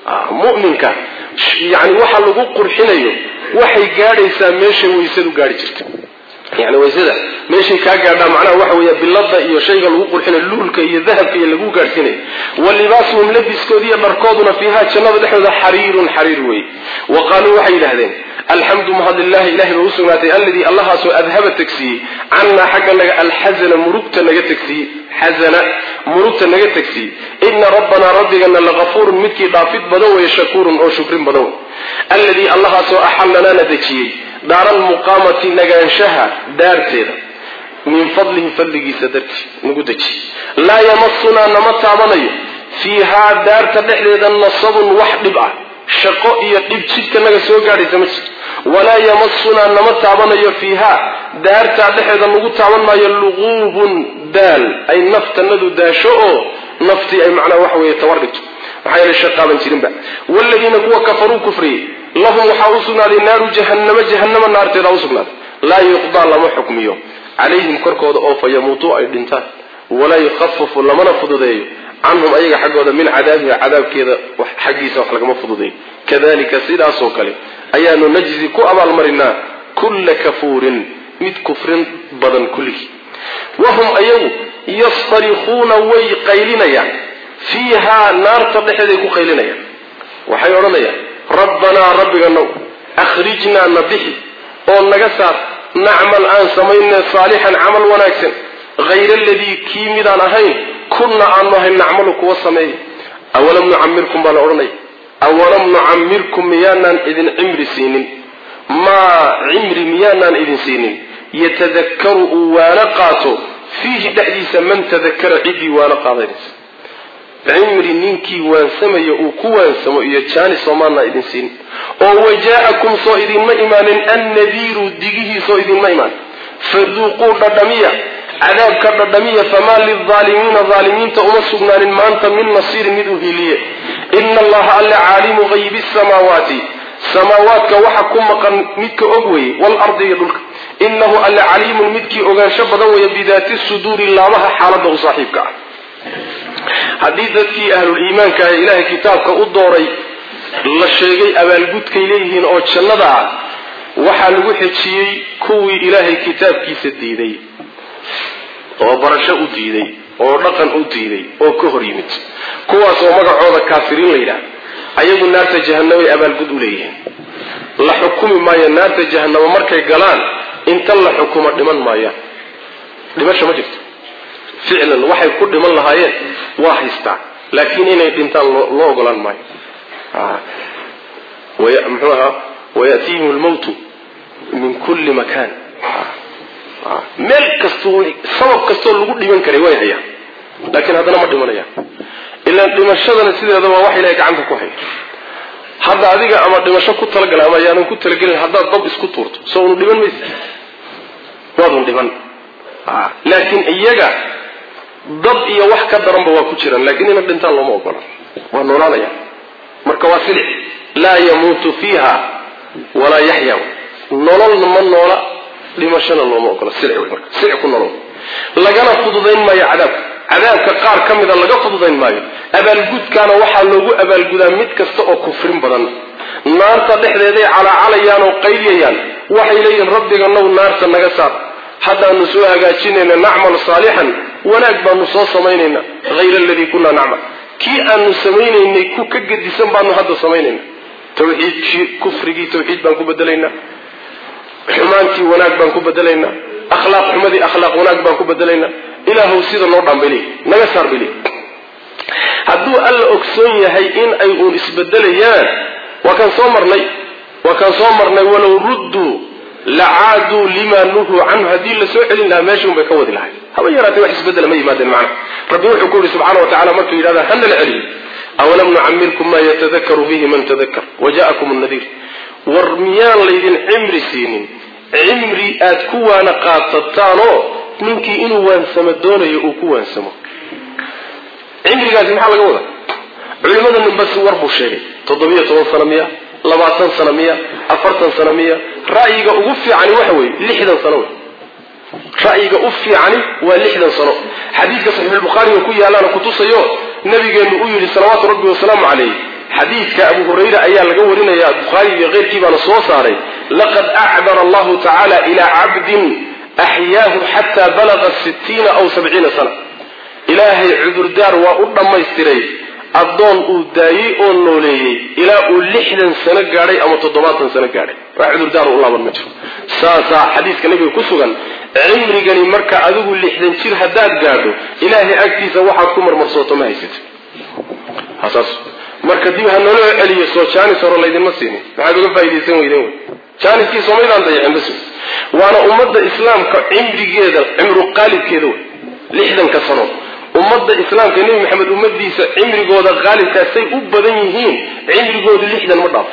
مؤمنك يعني وحا لغو قرحين وحي قاري ساميشي ويسدو قاري جرت يعني ويسدا ماشي كاغا معناه waxa weeye bilada iyo shayga lagu qurxin luulka iyo dahabka iyo lagu gaarsinay walibaasum labiskoodiya markooduna fiha jannada dhexda xariir way waqalu waxay yiraahdeen alhamdu mahadillah ilahi wa sunnati alladhi allah soo adhaba taksi anna haqa laga alhazana murugta laga taksi hazana murugta laga taksi inna rabbana rabbigana laghafurun midki dhaafid badan way shakurun oo shukrin badan alladhi allah soo ahallana nadajiyay دار المقامة نجانشها دار تيدا من فضله فضله سدرتي نقدتي لا يمصنا نمط عملي فيها دار تدحليدا نصب وحد بقى شقاء يبتشد كنغا سوغاري زمت ولا يمصنا نمط عملي فيها دار تدحليدا نقود عملنا يلغوب دال أي نفط الندو داشو نفطي أي معنى وحوية توردت وحيال الشقاء بنتين بقى والذين كوا كفروا كفري لهم وحاوسنا للنار جهنم النار تراوسنا لا يقضى لهم حكميهم عليهم كركود او فيموتوا اي دنتان ولا يخفف لمن فضودي عنهم اي حقود من عذاب كذا حقيسه wax laga fududay kadalika sidaas oo kale ayaanu najzi ku abaal marina kull kafurin mid kufrin badan kulli wahum ayagu yastarixuna way qaylinaya fiha nar tadxday ku qaylinaya waxay oranayaan ربنا ربنا أخرجنا نبحي أو نجسر نعمل أن سمينا صالحا عمل ونكسن غير الذي كيمدان هين كنا عنه نعمل كوسمي أولم نعمركم بالأرني أولم نعمركم ميانا إذن عمر سنين ما عمر ميانا إذن سنين يتذكر ونقاته فيه تحديث من تذكر عدي ونقاته عمري نينكي وانسمي وكوان سمي يجاني صمانا إذن سين ووجاءكم صائدين ما إيمان النذير دقيه صائدين ما إيمان فذوقوا الردمية عذاب كالردمية فما للظالمين ظالمين تأمسكنا لما أنت من نصير مدوه لي إن الله ألا عالم غيب السماوات سماوات كوحكم مدك أقوي والأرض يدلك إنه ألا عليم مدك أغان شبضا بذات الصدور الله حالة صاحبك حديثتي أهل الإيمان كان إله كتابك أدوري الله الشيء أبالبوتك إليهن أو تشلدع وحال وحد شيء كوي إله كتابك سديدي وبرشاء أديدي ورقا أديدي وكهريمت كواس ومقعود كافرين ليلا أيضا النار جهنم أبالبوت إليهن لحكم ما النار جهنم مركي قلان انت الله حكومة لمن ما dhimasho ma jirto ficlan waxay ku dhiman lahaayeen waa haystaa laakiin inay dhintaan loo ogolaan maayo muxuuha wayatihim almawtu min kulli makan meel kastoo sabab kastoo lagu dhiman karay way hayaan laakiin haddana ma dhimanayaan ilaa dhimashadana sideedaba wax ilaahay gacanta ku haya hadda adiga ama dhimasho ku talagalay ama yaanan ku talagelin haddaad dab isku tuurto soo unu dhiman maysa waadun dhiman laakiin iyaga dab iyo wax ka daranba waa ku jiraan laakiin ina dhintaan looma ogola waa noolaanaya marka waa silic laa yamuutu fiiha walaa yaxya nololna ma noola dhimashana looma ogola silic wey marka silic ku nolol lagana fududayn maayo cadaabka qaar ka mida laga fududayn maayo abaalgudkaana waxaa loogu abaalgudaa mid kasta oo kufrin badan naarta dhexdeeday calaacalayaan oo qayliyayaan waxay leeyihiin rabbiganow naarta naga saar haddaanu soo hagaajinayna nacmal saalixan wanaag baanu soo samaynayna hayra aladii kunaa nacmal kii aanu samaynaynay ku ka gedisan baanu hadda samaynayna tawxiidkii kufrigii tawxiid baan ku bedelaynaa xumaantii wanaag baan ku bedelaynaa akhlaaq xumadii akhlaaq wanaag baan ku bedelaynaa ilaahow sida noo dhambili naga saar bili hadduu alla ogsoon yahay in ay uun isbedelayaan waa kaan soo marnay walow rudduu lacaaduu limaa nuhuu canhu haddii la soo celin lahaa meesha un bay ka wadi lahay haba yaraatee wax isbedela ma yimaadeen macna rabbi wuxuu ku yidhi subxaana wa tacala markuu yidhahda hana la celiyo awalam nucamirkum maa yatadakaru bihi man tadakar waja'akum nnadiir war miyaan laydin cimri siinin cimri aad ku waana qaadataanoo ninkii inuu waansamo doonayo uu ku waansamo cimrigaasi maxaa laga wadaa culimada ninbas war buu sheegay 17 sano miya 20 sano miya 40 sano miya ra'yiga ugu fiicani waxa weeye 60 sano ra'yiga u fiicani waa 60 sano xadiiska sahih al-bukhari ku yaalana ku tusayo nabigeenu uu yiri salawaatu rabbi wa salaamu alayhi xadiiska abu hurayra ayaa laga warinaya bukhari iyo qeyrkii baa soo saaray laqad a'dara allah ta'ala ila 'abdin ahyaahu hatta balagha 60 aw 70 sana ilaahay cudurdaar waa u dhamaystiray adoon uu daayay oo nooleeyay ilaa uu 60 sano gaaray ama 70 sano gaaray waa cudurdaar u laaban ma jiro saasa xadiiska nabiga ku sugan cimrigani marka adigu 60 jir hadaad gaadho ilaahay agtiisa waxa ku marmarsooto ma haysid hasaas marka dib ha nolol celiyo soo jaanis hore laydin ma siin maxaad uga faa'iideysan weydeen jaaniskii Soomaaliland dayacin bas waana ummadda islaamka cimrigeeda cimru qaalibkeeda 60 ka sano ummadda islaamka nabi maxamed ummadiisa cimrigooda qaalibkaasay u badan yihiin cimrigoodu 60 ma dhaaf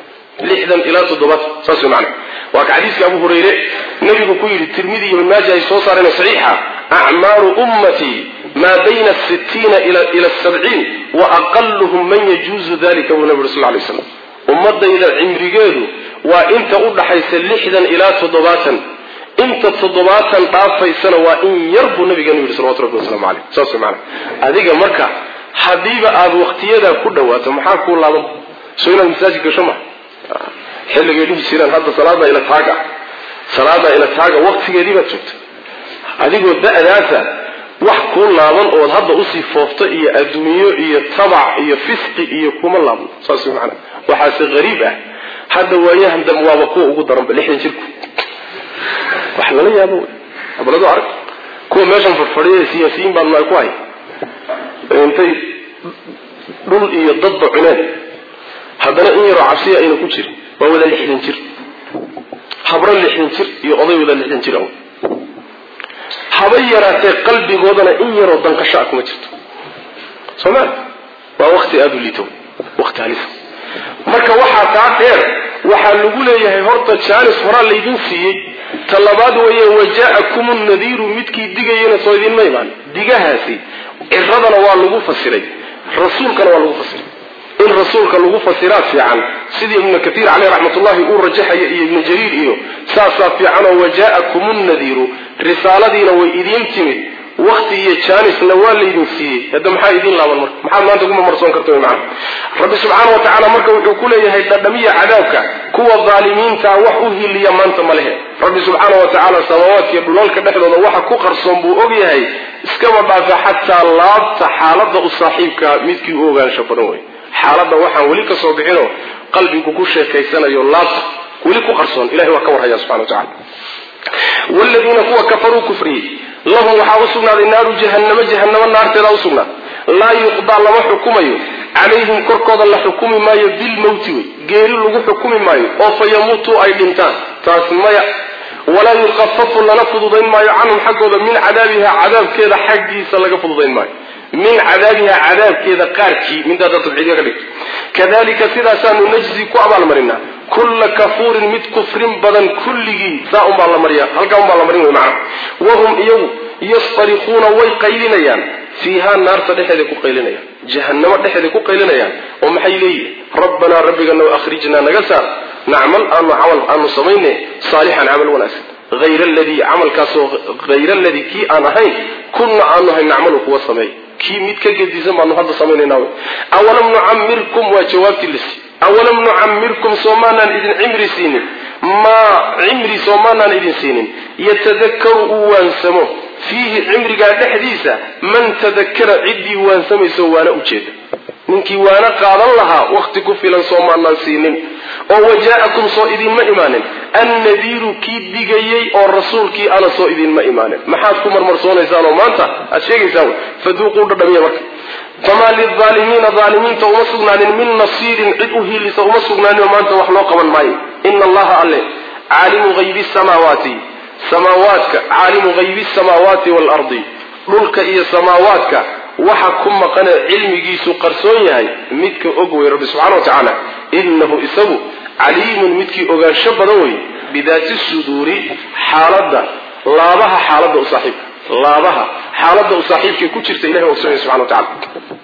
60 ila 70 saas macna waa xadiiska Abu Hurayra nabigu ku yiri Tirmidhi iyo Majah ay soo saareen saxiixa a'maru ummati ma bayna 60 ila 70 wa aqalluhum man yajuzu dhalika wa nabi sallallahu alayhi wasallam ummadayda cimrigeedu waa inta u dhaxaysa 60 ila 70 inta 70 dhaafaysana waa in yarbu nabigeenu yiri sallallahu alayhi wasallam saas macna adiga marka hadiiba aad waqtiyada ku dhawaato maxaa ku laaban soo inaad masaajidka shama xilligeedii jiraan hadda salaada ila taaga waqtigeedii baad joogto adigoo da'daasa wax ku laaban oo hadda u sii foofto iyo adduunyo iyo tabac iyo fisqi iyo kuma laaban saas macna waxa si qariib ah hadda waayahan dam waaba ku ugu daran 60 jirku wax la yaabo abalado arag kuwa meeshan fadhiyay siyaasiyiin baan ma ku hay intay dhul iyo dad cuneen haddana in yaro cabsiya ayna ku jirin waa wada 60 jir habra 60 jir iyo oday wada 60 jir haba yaraatee qalbigoodana in yaro dankasha kuma jirto Soomaali waa waqti aad u liito waqti halis marka waxa ka dheer waxa lagu leeyahay horta jaanis hore leedin siiyay talabaad weeye waja'akum an-nadhiru midkii digayna soo idin maymaan digahaasi iradana waa lagu fasiray rasuulkana waa lagu fasiray in rasuulka lagu fasiraa fiican sidii ibn kathir alayhi rahmatullahi uu rajaxay ibn jarir iyo saasa fiican waja'akum an-nadhiru risaaladiina way idin timid waqti iyo jaanis la waa leedin siiyay hada maxaa idin laaban marka maxaa maanta kuma marsoon karto macna rabbi subhanahu wa ta'ala marka wuxuu ku leeyahay dhadhamiya cadaabka kuwa zaalimiinta wax u hiliya maanta ma lehe rabbi subhanahu wa ta'ala samaawaadka iyo dhulalka dhexdooda waxa ku qarsoon buu og yahay iska wadaafa hatta laabta xaaladda u saaxiibka midkii uu ogaansho badan way xaaladda waxaan wali ka soo bixino qalbigu ku sheekaysanayo laabta wali ku qarsoon ilaahay waa ka warhaya subhanahu wa ta'ala والذين كفروا كفري lahum waxaa u sugnaaday naaru jahannama naarteeda u sugnaaday laa yuqdaa lama xukumayo calayhim korkooda la xukumi maayo bilmowti wey geeri lagu xukumi maayo oo fayamuutuu ay dhintaan taas maya walaa yukhafafu lana fududayn maayo canhum xaggooda min cadaabiha cadaabkeeda xaggiisa laga fududayn maayo min cadaabiha cadaabkeeda qaarkii mintaada tabciidka ka dhigto kadalika sidaasaanu najzi ku abaalmarinaa kulla kafuurin mid kufrin badan kulligii saa unbaa la mariya halkaa unbaa la marin wey macna wahum iyagu yastarikuuna way qaylinayaan fiihaa naarta dhexeeday ku qaylinayaan jahannamo dhexeeday ku qaylinayaan oo maxay leeyihin rabbanaa rabbigana akhrijnaa naga saar nacmal aanu samayne saalixan camal wanaagsan hayra aladii camalkaasoo hayra aladii kii aan ahayn kunna aanu ahayn nacmalu kuwa sameey kii mid ka gedisan baanu hadda samaynayna awalam nucamirkum waa jawaabtii lisi awalam nucamirkum soomaanaan idin cimri siinin maa cimri soomaanaan idin siinin yatadakaru uu waansamo fiihi cimrigaa dhexdiisa man tadakara ciddii waansamayso waana ujeeda ninkii waana qaadan lahaa wakti ku filan soomaanaan siinin oo wajaa-akum soo idinma imaanin annadiiru kii digayey oo rasuulkii ana soo idinma imaanin maxaad ku marmarsoonaysaanoo maanta aad sheegaysaan faduuquu dhadhamiya marka famaa lilaalimiina aalimiinta uma sugnaanin min nasiirin cid u hiilisa uma sugnaaninoo maanta wax loo qaban maayo ina allaha alle caalimu haybi samaawaati samaawaadka caalimu haybi samaawaati waalardi dhulka iyo samaawaadka waxa ku maqane cilmigiisu qarsoon yahay midka og wey rabbi subxana wa tacaala inahu isagu caliimun midkii ogaansho badan wey bidaati suduuri xaaladda laabaha xaaladda u saaxiibka laabaha xaaladda u saaxiibkay ku jirta ilahay ogsoonaya subxana wa tacala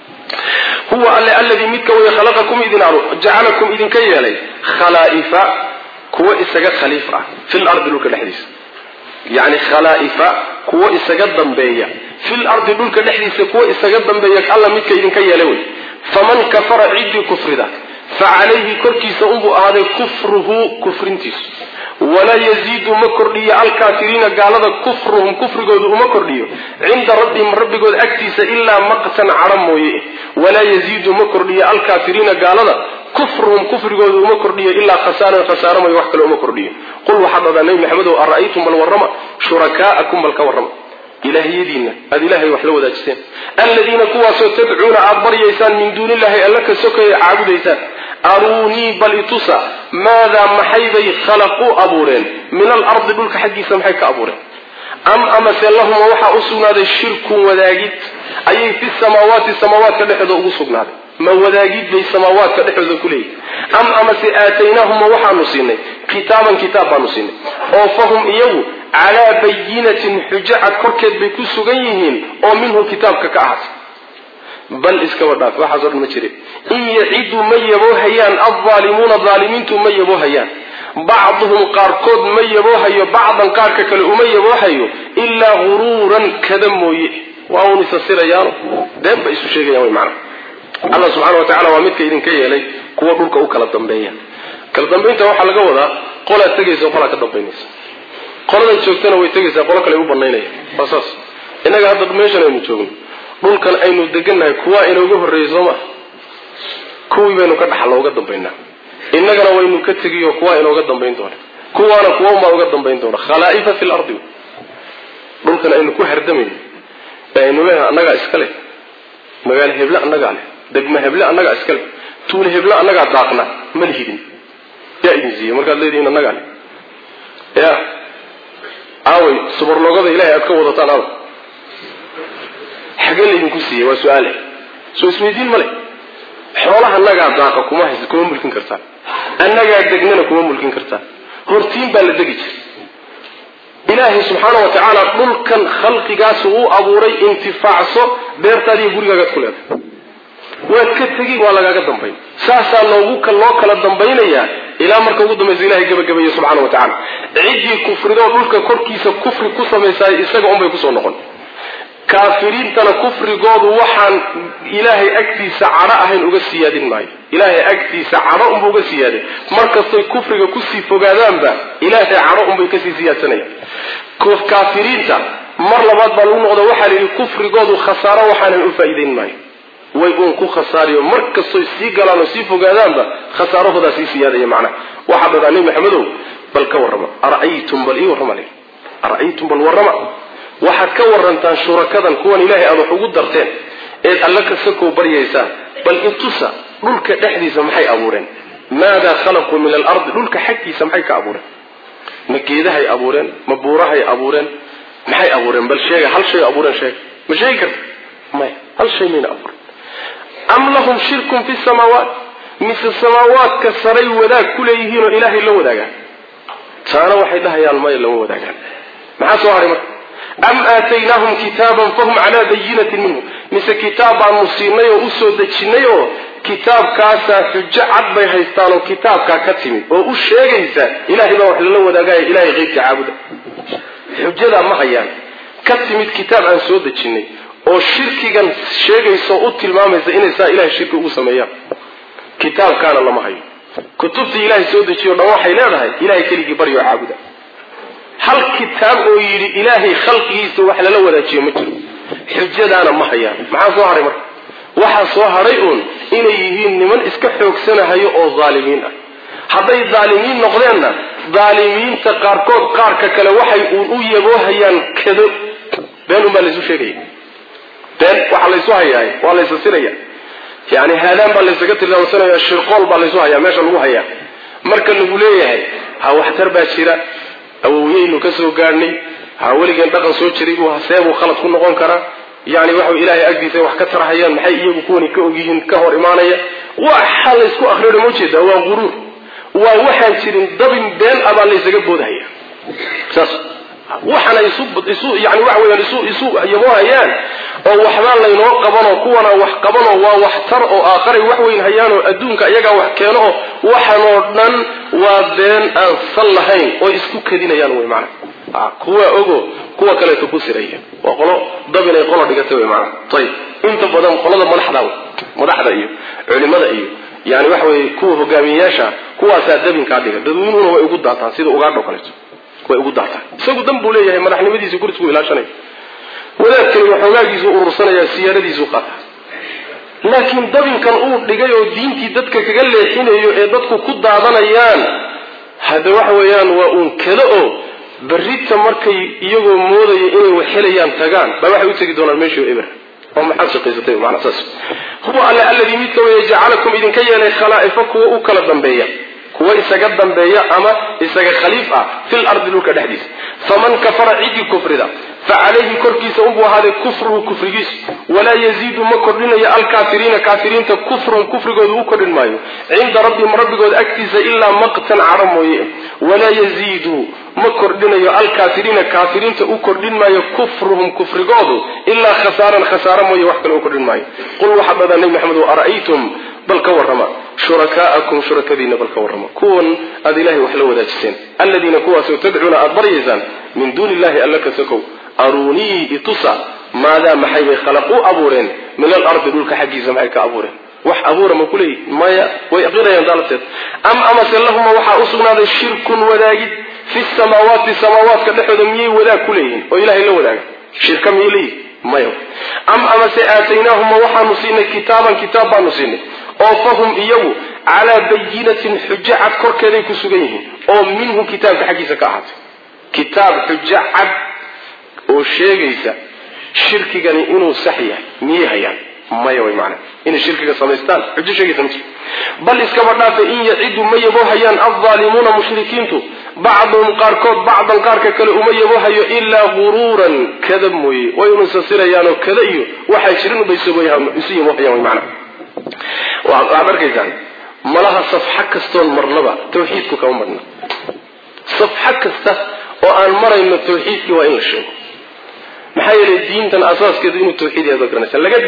huwa alle alladii midka way khalaqakum jacalakum idinka yeelay khalaa'ifa kuwa isaga khaliif ah fil ardi dhulka dhexdiisa yani khalaa'ifa kuwa isaga dambeeya fil ardi dhulka dhexdiisa kuwa isaga dambeeya alla midka idinka yeelay wey faman kafara ciddii kufrida facalayhi korkiisa unbuu ahaaday kufruhu kufrintiisu walaa yaziidu ma kordhiyo alkaafiriina gaalada kufruhum kufrigoodu uma kordhiyo cinda rabbihim rabbigood agtiisa ilaa maqtan cadho mooye walaa yaziidu ma kordhiyo alkaafiriina gaalada kufruhum kufrigoodu uma kordhiyo ilaa khasaaran khasaaro mooye wax kale uma kordhiyo qul waxaad dhadaa nabi maxamedow ara'aytum bal warrama shurakaa'akum bal ka warrama ilaahiyadiina aada ilaahay wax la wadaajiseen aladiina kuwaasoo tadcuuna aada baryaysaan min duuni illahi alla ka sokaya caabudaysaan aruunii bal itusa maadaa maxaybay khalaquu abuureen min alardi dhulka xaggiisa maxay ka abuureen am amase lahuma waxaa u sugnaaday shirkun wadaagid ayay fi samaawaati samaawaadka dhexdooda ugu sugnaaday ma wadaagid bay samaawaadka dhexdooda ku leeyihin am amase aataynaahuma waxaanu siinay kitaaban kitaab baanu siinay oo fahum iyagu calaa bayinatin xujacad korkeed bay ku sugan yihiin oo minhu kitaabka ka ahaatay bal iskaba dhaaf waxaasoo dhan ma jire in yacidu ma yaboohayaan aldaalimuuna daalimiintu ma yaboohayaan bacduhum qaarkood ma yaboohayo bacdan qaarka kale uma yaboohayo ilaa guruuran kada mooye waa un isa sirayaano been bay isu sheegayaan way macna allah subxaana wa tacala waa midka idinka yeelay kuwa dhulka u kala dambeeya kala dambaynta waxaa laga wadaa qolaad tegaysa qolaa ka dambaynaysa qoladan joogtana way tegaysaa qolo kale u banaynaya waa saas innaga hadda meeshan aynu joogno dhulkan aynu degannahay kuwaa inooga horreeyey soo maa kuwii baynu ka dhaxalla uga dambaynaa innagana waynu ka tegiyo kuwaa inooga dambayn doona kuwaana kuwa unbaa uga dambayn doona khalaa'ifa fi lardi dhulkan aynu ku hardamayno ee aynu leeyahay annagaa iska leh magaalo heble annagaa leh degma heble annagaa iska leh tuule heble annagaa daaqna ma lihidin yaa idin siiye markaad leedihiin annagaa leh ya aaway subarlogada ilahay aad ka wadataan aw xagee laydinku siiyey waa su-aale soo isweydiin ma leh xoolaha annagaa daaqa kuma mulkin kartaan annagaa degnana kuma mulkin kartaan hortiin baa la degi jiray ilaahay subxaana wa tacaala dhulkan khalqigaasu uu abuuray intifaacso beertaadiiyo gurigaagaad ku leedahay waad ka tegi waa lagaaga dambayn saasaa loo kala dambaynayaa ilaa marka ugu dambaysa ilahay gabagabeeye subxaana wa tacaala ciddii kufridoo dhulka korkiisa kufri ku samaysaay isaga unbay kusoo noqon kaafiriintana kufrigoodu waxaan ilaahay agtiisa cadho ahayn uga siyaadin maayo ilaahay agtiisa cadho unba uga siyaadin markastay kufriga kusii fogaadaanba ilaahay cadho unbay kasii siyaadsanayaan kaafiriinta mar labaad baa lagu noqda waxaa la yidhi kufrigoodu khasaaro waxaanan u faa'iidayn maayo way uun ku khasaariyo mar kastoy sii galaan oo sii fogaadaanba khasaarahoodaa sii siyaadaya macnaha waxaa dhadaa nebi maxamedow bal ka warrama ara'aytum bal ii warrama le ara'aytum bal warrama waxaad ka warantaan shurakadan kuwan ilaahay aad wax ugu darteen eed alla ka soo baryaysaan bal intusa dhulka dhexdiisa maxay abuureen maada khalaqu min al-ard dhulka xaqiisa maxay ka abuureen ma geedahay abuureen ma buurahay abuureen maxay abuureen bal sheega hal shay abuureen sheeg ma sheegi karta ma hal shay min abuur am lahum shirkun fi samawat mis samawat ka saray wadaag kuleeyihiin oo ilaahay la wadaaga taana waxay dhahayaan ma la wadaagaan maxaa soo haray marka am aataynahum kitaban fahum ala bayyinatin minhu mis kitaban musinayo u soo dajinayo kitaabkaasa xujo cad bay haystaan oo kitaabka ka timid oo u sheegaysa ilaahay baa wax la wadaagay ilaahay qeybka caabuda xujada ma hayaan ka timid kitaab aan soo dajinay oo shirkigan sheegayso u tilmaamaysa inay saa ilaahay shirki ugu sameeyaan kitaabkaana lama hayo kutubtii ilaahay soo dajiyo dhan waxay leedahay ilaahay keligii baryo caabuda hal kitaab oo yidhi ilaahay khalqigiisa wax lala wadaajiyo ma jiro xujadaana ma hayaan maxaa soo haray marka waxaa soo haray uun inay yihiin niman iska xoogsanahayo oo zaalimiin ah hadday zaalimiin noqdeenna zaalimiinta qaarkood qaarka kale waxay u yaboohayaan kado been unbaa laysu sheegaya been waxaa laysu hayaa waa laysa siraya yani haadaan baa laysaga tilmaamsanaya shirqool baa laysu hayaa meesha lagu hayaa marka lagu leeyahay ha waxtar baa jira awowyeynu ka soo gaadhnay ha weligeen dhaqan soo jiray buu haseebuu khalad ku noqon karaa yani waxa ilaahay agdiisa wax ka tarahayaan maxay iyagu kuwani ka ogyihiin ka hor imaanaya waxa la isku akhriyo ma jeeda waa quruur waa waxaan jirin dabin been abaa la isaga boodahaya saas waxana isu yani wax weeyaan isu yaboohayaan oo waxba la inoo qabano kuwana wax qabano waa wax tar oo aakhari wax weyn hayaan oo adduunka iyaga wax keeno oo waxanoo dhan waa been aan sal lahayn oo isku kadinayaan way macna kuwa ogo kuwa kale ku siraya waa qolo dabin ay qolo dhigatay way macna tayib inta badan qolada madaxda iyo culimada iyo yani wax weey kuwa hogaamiyaasha kuwaasa dabin ka dhiga dadweynuhuna way ugu daataan sida uga dhaqaleeyo way ugu daataan isagu dambu leeyahay madaxnimadiisa kursigu ilaashanay wadaadkani waxoogagiisu urursanaya siyaaradiisu qaata laakiin dabinkan uu dhigay oo diintii dadka kaga leexinayo ee dadku ku daadanayaan hada wax weeyaan waa uun kale oo barita markay iyagoo moodaya inay waxelayaan tagaan ba waxay u tagi doonaan meeshii eber oo maxaa shaqaysatay macna saas huwa alladhi midka yaj'alakum idinka yeelay khalaa'ifa kuwa u kala dambeeya kuwa isaga dambeeya ama isaga khaliifa fil ardi lulka dhaxdiis faman kafara idi kufrida فعليه كركيس أبو هذا كفر كفرجيس ولا يزيد مكرنا يا الكافرين كافرين كفر قد وكرن مايو عند ربهم قد أكتز إلا مقتا عرموي ولا يزيد مكرنا يا الكافرين كافرين وكرن مايو كفرهم كفر قد إلا خسارا موي وحكا وكرن مايو قل وحبذا النبي محمد أرأيتم بل كورما شركاءكم شركاء بل كورما كون أذ الله وحلو ذاتسين الذين كواسوا تدعون أضريزا من دون الله ألك سكو أروني إتصا ماذا محيب خلقوا أبورين من الأرض دولك حقيزة محيك أبورين وح أبورا ما كله مايا ويقير يندالتت أمس اللهم وحا أصغنا ذا الشرك وذاجد في السماوات كاللحظة ميه وذا كلهين وإله إلا وذاك شركا ميليه مايو أمس آتيناهم وحا نصينا كتابا نصينا أو فهم إياه على بينة حجة عد كرك ذيك سجيه أو منه كتاب حقيقة كأحد كتاب حجة عد أو شيء جيسا شرك جاني إنه صحيح مية يعني ما يوي معنا إن الشرك كصمستان حجة شيء جيسا بل إسكبرنا فإن يعيدوا ما يبوهيان الظالمون مشركين بعضهم قاركوت بعضا قارك كلا ما يبوهي إلا غرورا كذب موي وينسى سريانو كذا وحيشرين بيسويها يسيبوهيان معنا وعبر كيسان ملها صفحة كستون مرنبا توحيدك كون مرنا صفحة كسته وأن مر إن التوحيد وإن الشيء محايل الدين تن أساس كده إنه التوحيد يا ذكرنا لقد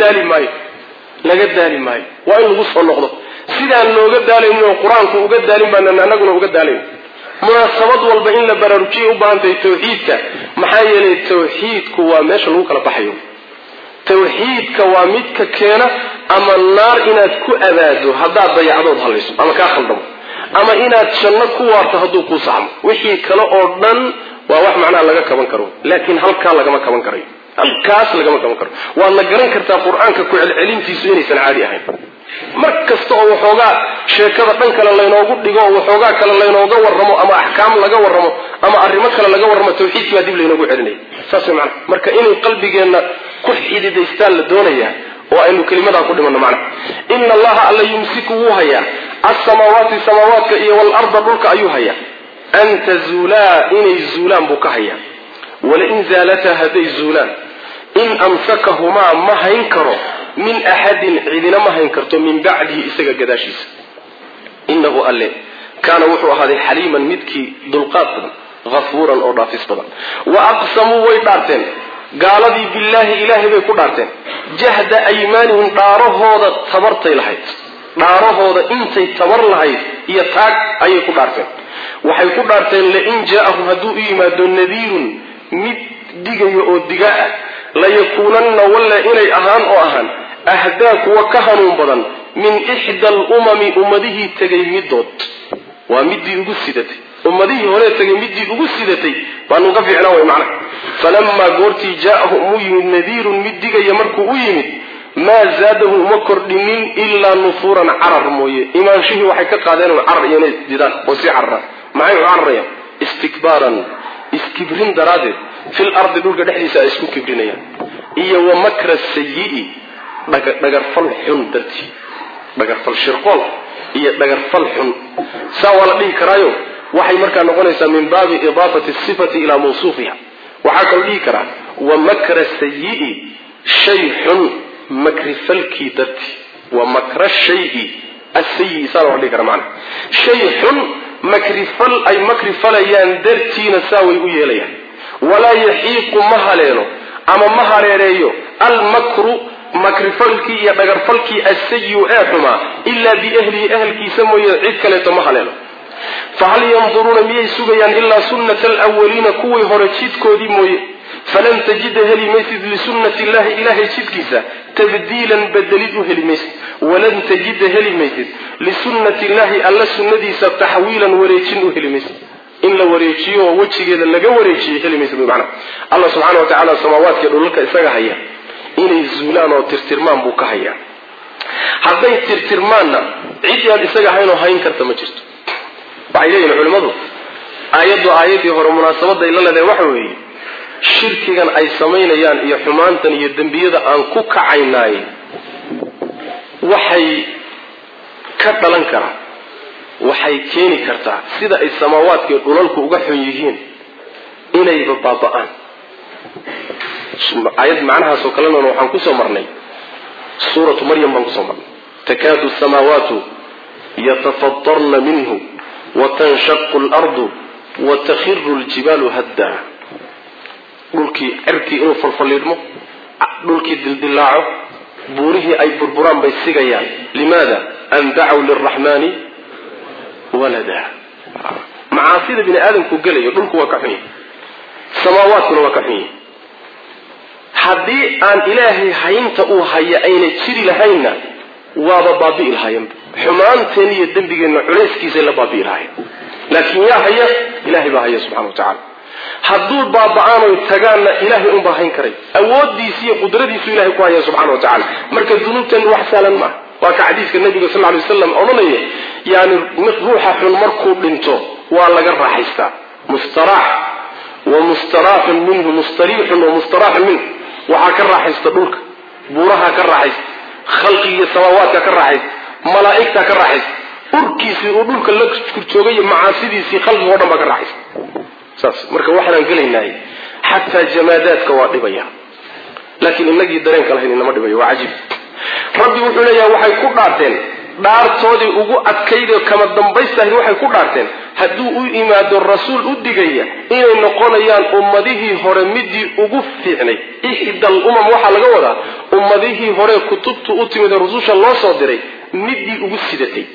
دالي ماي وإن غصة النقطة سيدا أنه قد دالي إنه القرآن وقد دالي بأننا نقول وقد دالي مناسبات والبين لبرارجي وبانت التوحيد محايل التوحيد كوا ماشي لوك لبحيو توحيد كواميدك كينا أما النار إناد كو أبادو هذا ضيعدود هاليسو أما كاخلدم أما إناد شنك كوارت هدو كو سعم وحي كلا أردن وواح معنى لغا كمان كرو لكن هل كان لغا ما كمان كرو هل كاس لغا ما كمان كرو وأن لقرن كرتا قرآن كو العلم في سويني سنعادي أهين markasta oo waxoogaa sheekada dhan kale laynoogu dhigo oo waxoogaa kale laynooga warramo ama axkaam laga warramo ama arrimo kale laga warramo tawxiidkii baa dib laynoogu celinaya saas way macnaha marka inay qalbigeenna ku xididaystaan la doonayaa oo aynu kelimadaa ku dhimanno macnaha ina allaha alla yumsiku wuu hayaa alsamaawaati samaawaadka iyo waalarda dhulka ayuu hayaa an tazuulaa inay zuulaan buu ka hayaa walain zaalataa hadday zuulaan in amsakahumaa ma hayn karo min axadin cidina ma hayn karto min bacdihi isaga gadaashiisa inahu alle kaana wuxuu ahaaday xaliiman midkii dulqaad badan hafuuran oo dhaafis badan wa aqsamuu way dhaarteen gaaladii billaahi ilaahay bay ku dhaarteen jahda aymaanihim dhaarahooda tabartay lahayd dhaarahooda intay tabar lahayd iyo taag ayay ku dhaarteen waxay ku dhaarteen lain jaa'ahum hadduu u yimaado nadiirun mid digayo oo diga ah layakuunanna walla inay ahaan oo ahaan ahdaa kuwa ka hanuun badan min ixda alumami ummadihii tegay middood waa midii ugu sidatay ummadihii hore tegay midii ugu sidatay baanu ka fiicnaa way macna falamaa goortii jaa'ahum u yimid nadiirun mid digaya markuu u yimid maa zaadahu uma kordhinin ilaa nufuuran carar mooye imaanshihii waxay ka qaadeen un carar iyo inay didaan oo sii cararaan maxay u cararayaan istikbaaran iskibrin daraaddeed fil ardi dhulka dhexdiisa ay isku kibrinayaan iyo wa makra sayi'i dhagarfal xun dartii dhagarfal shirqool iyo dhagarfal xun saa waa la dhihi karaayo waxay markaa noqonaysaa min baabi idaafati sifati ilaa mawsuufiha waxaa kaloo dhihi karaa wa makra sayi'i shay xun makrifalkii dartii wa makra shayi asayi saa loo dhihi karaa macana shay xun makrifal ay makrifalayaan dartiina saa way u yeelayaan walaa yaxiiqu ma haleelo ama ma hareereeyo almakru makrifalkii iyo dhagarfalkii asayi ee xumaa ilaa biahlihi ahlkiisa mooye cid kaleeto ma haleelo fahal yanduruuna miyay sugayaan ilaa sunnata alawaliina kuwii hore jidkoodii mooye falan tajida heli maysid lisunnati illahi ilahay jidkiisa tabdiilan bedelid u heli maysid walan tajida heli maysid lisunnati illahi alla sunnadiisa taxwiilan wareejin u heli maysid in la wareejiyo oo wejigeeda laga wareejiyo heli maysid macna allah subxaana wa tacaala samaawaadka dhulalka isaga haya inay zuulaan oo tirtirmaan buu ka hayaa hadday tirtirmaanna cid aan isaga ahayn oo hayn karta ma jirto waxay leeyihin culimmadu aayaddii hore munaasabaday la leedahay waxa weeye shirkigan ay samaynayaan iyo xumaantan iyo dembiyada aan ku kacaynaay waxay ka dhalan karaa waxay keeni kartaa sida ay samaawaadka iyo dhulalku uga xun yihiin inayba baaba'aan aayad macnahaasoo kalena waxaan kusoo marnay suuratu maryam baan kusoo marnay takaadu samaawaatu yatafatarna minhu watanshaqu alardu watakhiru ljibaalu haddaa dhulkii cirkii inuu falfalliidhmo dhulkii dildilaaco buurihii ay burburaan bay sigayaan limaada an dacaw liraxmaani walada macaasida bini aadamku gelayo dhulku waa ka xun yahay samaawaadkuna waa ka xun yahay haddii aan ilaahay haynta uu haya ayna jiri lahaynna waaba baabi'i lahaayeenba xumaanteen iyo dembigeenna culayskiisay la baabi'i lahayen laakiin yaa haya ilaahay baa haya subxana wa tacala hadduu baaba'aanoy tagaanna ilaahay unbaa hayn karay awooddiisi iyo qudradiisu ilahay ku haya subxana wa tacala marka dunuubtan wax saalan maaha waa ka xadiiska nabiga sal lay wasalam odhanaya yani ruuxa xun markuu dhinto waa laga raaxaystaa mustaraax wa mustaraaxun minhu mustariixun wa mustaraaxun minhu waxaa ka raaxaysta dhulka buuraha ka raaxaysta khalqiga iyo samaawaadka ka raaxaysta malaa'igta ka raaxaysta urkiisii uu dhulka la kurjoogay macaasidiisii khalqiga o dhan baa ka raaxaysta saas marka waxaan gelaynahay xataa jamaadaadka waa dhibaya laakiin inagii dareenka lahayn inama dhibayo waa cajiib rabbi wuxuu leeyahay waxay ku dhaarteen dhaartoodii ugu adkaydee kama dambaystahay waxay ku dhaarteen hadduu u yimaado rasuul u digaya inay noqonayaan ummadihii hore midii ugu fiicnay ixdal umam waxaa laga wadaa ummadihii hore kutubtu u timid ee rususha loo soo diray midii ugu sidatay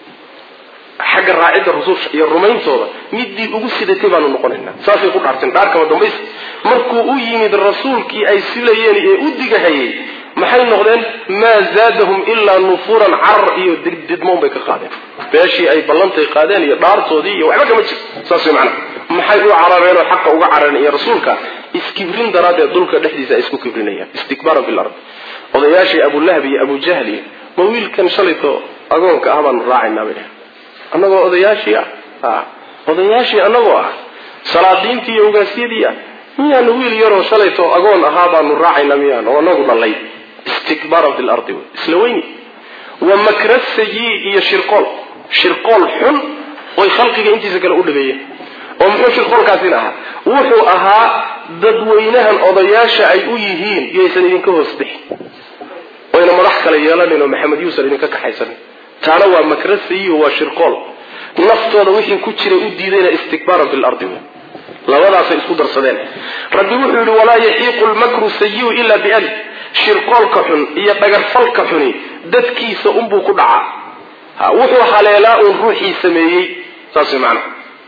xagga raacidda rususha iyo rumayntooda midii ugu sidatay baanu noqonaynaa saasay ku dhaarteen dhaar kama dambaysta markuu u yimid rasuulkii ay silayeen ee u digahayay maxay noqdeen maa zaadahum ilaa nufuuran carar iyo didmoon bay ka qaadeen beeshii ay ballantay qaadeen iyo dhaartoodii iyo waxba kama jiro saas way macnaha maxay u carareen oo xaqa uga carareen iyo rasuulka iskibrin daraaddeed dhulka dhexdiisa ay isku kibrinayaan istikbaaran fil ard odayaashii abulahab iyo abujahli ma wiilkan shalayto agoonka ah baan raacayna bay annagoo odayaashii annagoo ah salaadiintii iyo ugaasiyadii ah miyaan wiil yaroo shalayto agoon ahaa baan raacayna miyaan oo anagu dhalay istikbaaran fil ardi isla weyni wa makras sayyi iyo shirqool xun oo khalqiga intiisa kale u dhabeeyay oo muxuu shirqoolkaasina ahaa wuxuu ahaa dadweynahan odayaasha ay u yihiin yeysan idinka hoos bixin wayna madax kale yeelanayno maxamed yuusuf idinka kaxaysan taana waa makras sayyi waa shirqool naftooda wixii ku jiray u diidayna istikbaaran fil ardi labadaas isku darsadeen rabbi wuxuu yiri walaa yahiqu al-makru sayyi illa bi ahli shirqoolka xun iyo dhagarfalka xuni dadkiisa unbuu ku dhacaa wuxuu haleelaa uu ruuxii sameeyay taas macna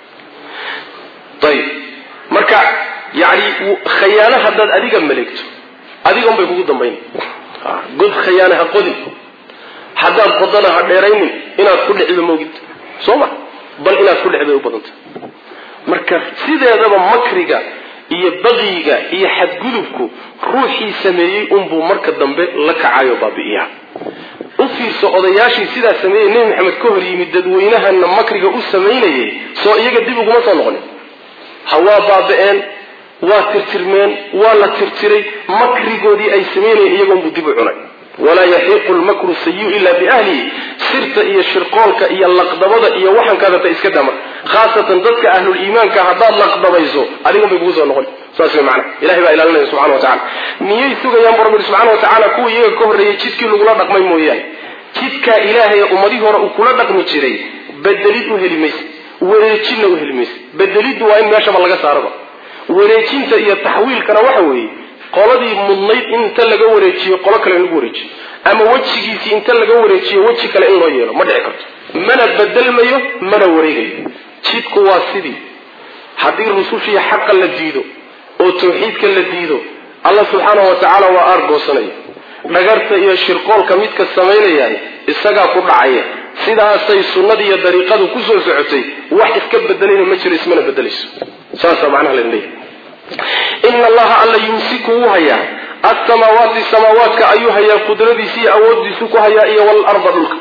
tayib marka yaani khiyaanaha dad adiga maligto adiga un bay kugu dambayn god khiyaanaha qodin haddaan qodana ha dheeraynin inaad ku dhicdo moogid sooma bal inaad ku dhicdo u badanta marka sideedaba makriga iyo baqiga iyo xadgudubku ruuxii sameeyay unbuu marka dambe la kacayo baabi'iya u fiirso odayaashii sidaa sameeyay nabi maxamed ka hor yimid dadweynahana makriga u sameynayay soo iyaga dib uguma soo noqon hawaa baaba'een waa tirtirmeen waa la tirtiray makrigoodii ay sameynayeen iyaga unbuu dib u cunay ولا يحيق المكر السيء إلا بأهله سرت إيا الشرقالك إيا اللقضبضة إيا وحن كذا تإسكدام خاصة ضدك أهل الإيمان كهذا اللقضبة يزو عليهم بيقوزوا النغل سأسمع معنا إلهي بقى إلى الله سبحانه وتعالى نيسوك يا رب سبحانه وتعالى كو إيا كهر يتشتك لغلادك ما يمويان تشتك إلهي أمديه ورأكولادك متشري بدليده هلميس وريتشنه هلميس بدليده وإن ياشب الله ساربا وريتشنت إيا التحويل كان وحوي qoladii mudnayd inta laga wareejiyo qolo kale lagu wareejiyo ama wajigiisi inta laga wareejiyo waji kale in loo yeelo ma dhici karto mana bedelmayo mana wareegayo jidku waa sidii haddii rusushii xaqa la diido oo tawxiidka la diido Allah subhanahu wa ta'ala waa argoosanaya dhagarta iyo shirqoolka midka sameynaya isaga ku dhacaya sidaasay sunnadii iyo dariiqadu ku soo socotay wax iska bedelayna ma jiro ismana bedelayso saasa macnaha leeyahay إن الله ألا يمسكه هيا السماوات أيها يا قدرتي سي أود سكها يا والأرض لك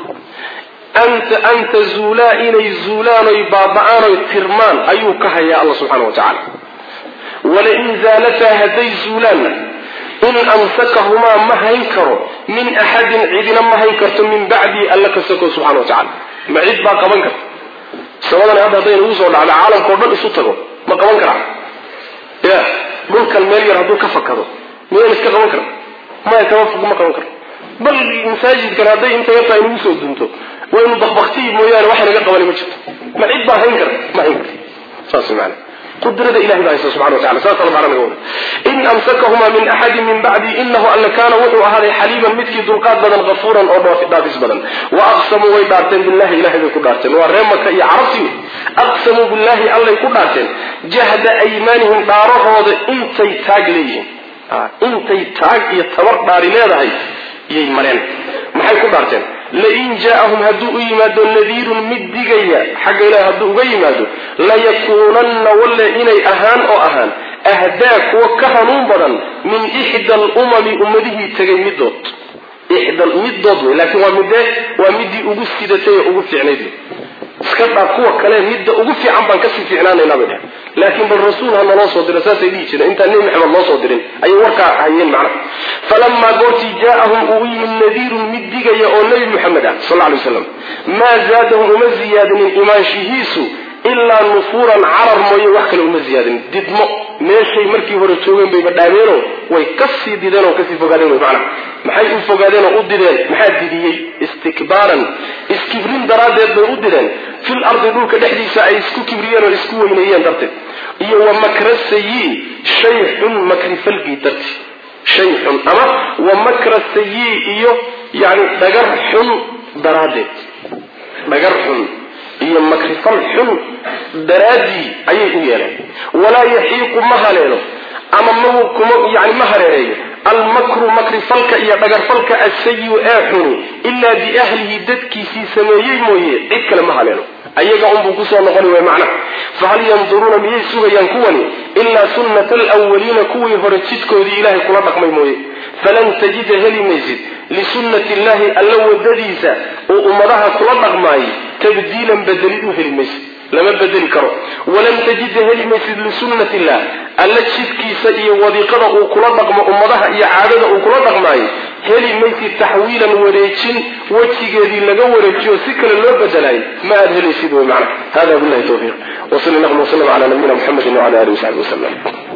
أنت زولا إلي زولان بابعان ترمان أيوك هيا الله سبحانه وتعالى ولئن زالتا هذي زولان إن أمسكهما ما هينكروا من أحد عيدنا ما هينكرت من بعدي ألك سكه سبحانه وتعالى ما عيد باقا منكر سواء هذا دين وصول على عالم قربان إسوطه ما قوانكر يا ملك المالير هدو كفكروا مين اسكا قوان كرا ما يتوافق ما قوان كرا بل المساجد كان هذا انت يطلع ينوسو دمتو وإنه ضخبختي مويان واحد نقا قواني مجد ما عيد با هينكر ما هينكر ساسي معنا قدرة إلهي الله سبحانه وتعالى ساسي الله معنا نقول إن أمسكهما من أحد من بعدي إنه ألا كان وحو هذا حليما متكي ذلقات بدن غفورا أو دافس بدن وأقسموا ويدارتين بالله إلهي ذلك دارتين ورمك يعرفين أقسموا بالله ألا يكون دارتين جهد أيمانهم داره هذا إنتي تاج ليه إنتي تاج يتبر داري ليه يمرين ما حيكون دارتين لئن جاءهم هدو إيمادو نذير مدقيا حق إله هدو إيمادو لا يكونن ولا إني أهان أو أهان أهداك وكهنون بدن من إحدى الأمم أمده تغي مدود إحدى المدود لكن ومدي أغسي دتي أغسي عنيدي سكبع قوة كلام مدى أغسي عمبان كسي في عناني نابده لكن بالرسول هنا الله صدر أساسي ليش انت نيم محمد الله صدرين أي وركا عيين معنا فلما قلت جاءهم أوي من نذير مدقى يا النبي محمد صلى الله عليه وسلم ما زادهم مزياد من إيمان شهيسو إلا نفورا عرر موي وحكلوا مزياد ددمو ماشي مركي هرتوين بيبدامينو ويكسي ديدانو كسي فقادينو معنا محاي فقادينو قددين محاي ديدي استكبارا اسكبرين درادات بيقددين في الأرض دولك دحديسا أي اسكو كبريان واسكو ومنيان درتين iyo wa makra sayyi shay'un makri falqi darti shay'un ama wa makra sayyi iyo yani dagar xun daraadeed dagar xun iyo makri falxun daraadi ayay u yeeleen wala yahiqu mahaleelo ama kuma yani mahareeyo المكر مكر فلك يا دغر فلك السيء احن الا باهله ددكيسي سميي مويه cid kale ma haleelo ayaga un buu ku soo noqon way macna fahal yanzuruna miyay sugayaan kuwani illa sunnatul awwalin kuwii hore jidkoodii ilaahay kula dhaqmay mooye falan tajid heli maysid lisunnati llahi alla wadadiisa oo ummadaha kula dhaqmaayay tabdiilan bedelid u heli maysid lama bedeli karo walan tajida heli maysid lisunnati illah alla jidkiisa iyo wadiiqada uu kula dhaqmo ummadaha iyo caadada uu kula dhaqmaayay heli maysid taxwiilan wareejin wejigeedii laga wareejiyo si kale loo bedelaay ma aad helaysid way macna hada billahi tawfiiq wa sallallahu alayhi wa sallam ala nabiyina muhammadin wa ala alihi wa sahbihi wa sallam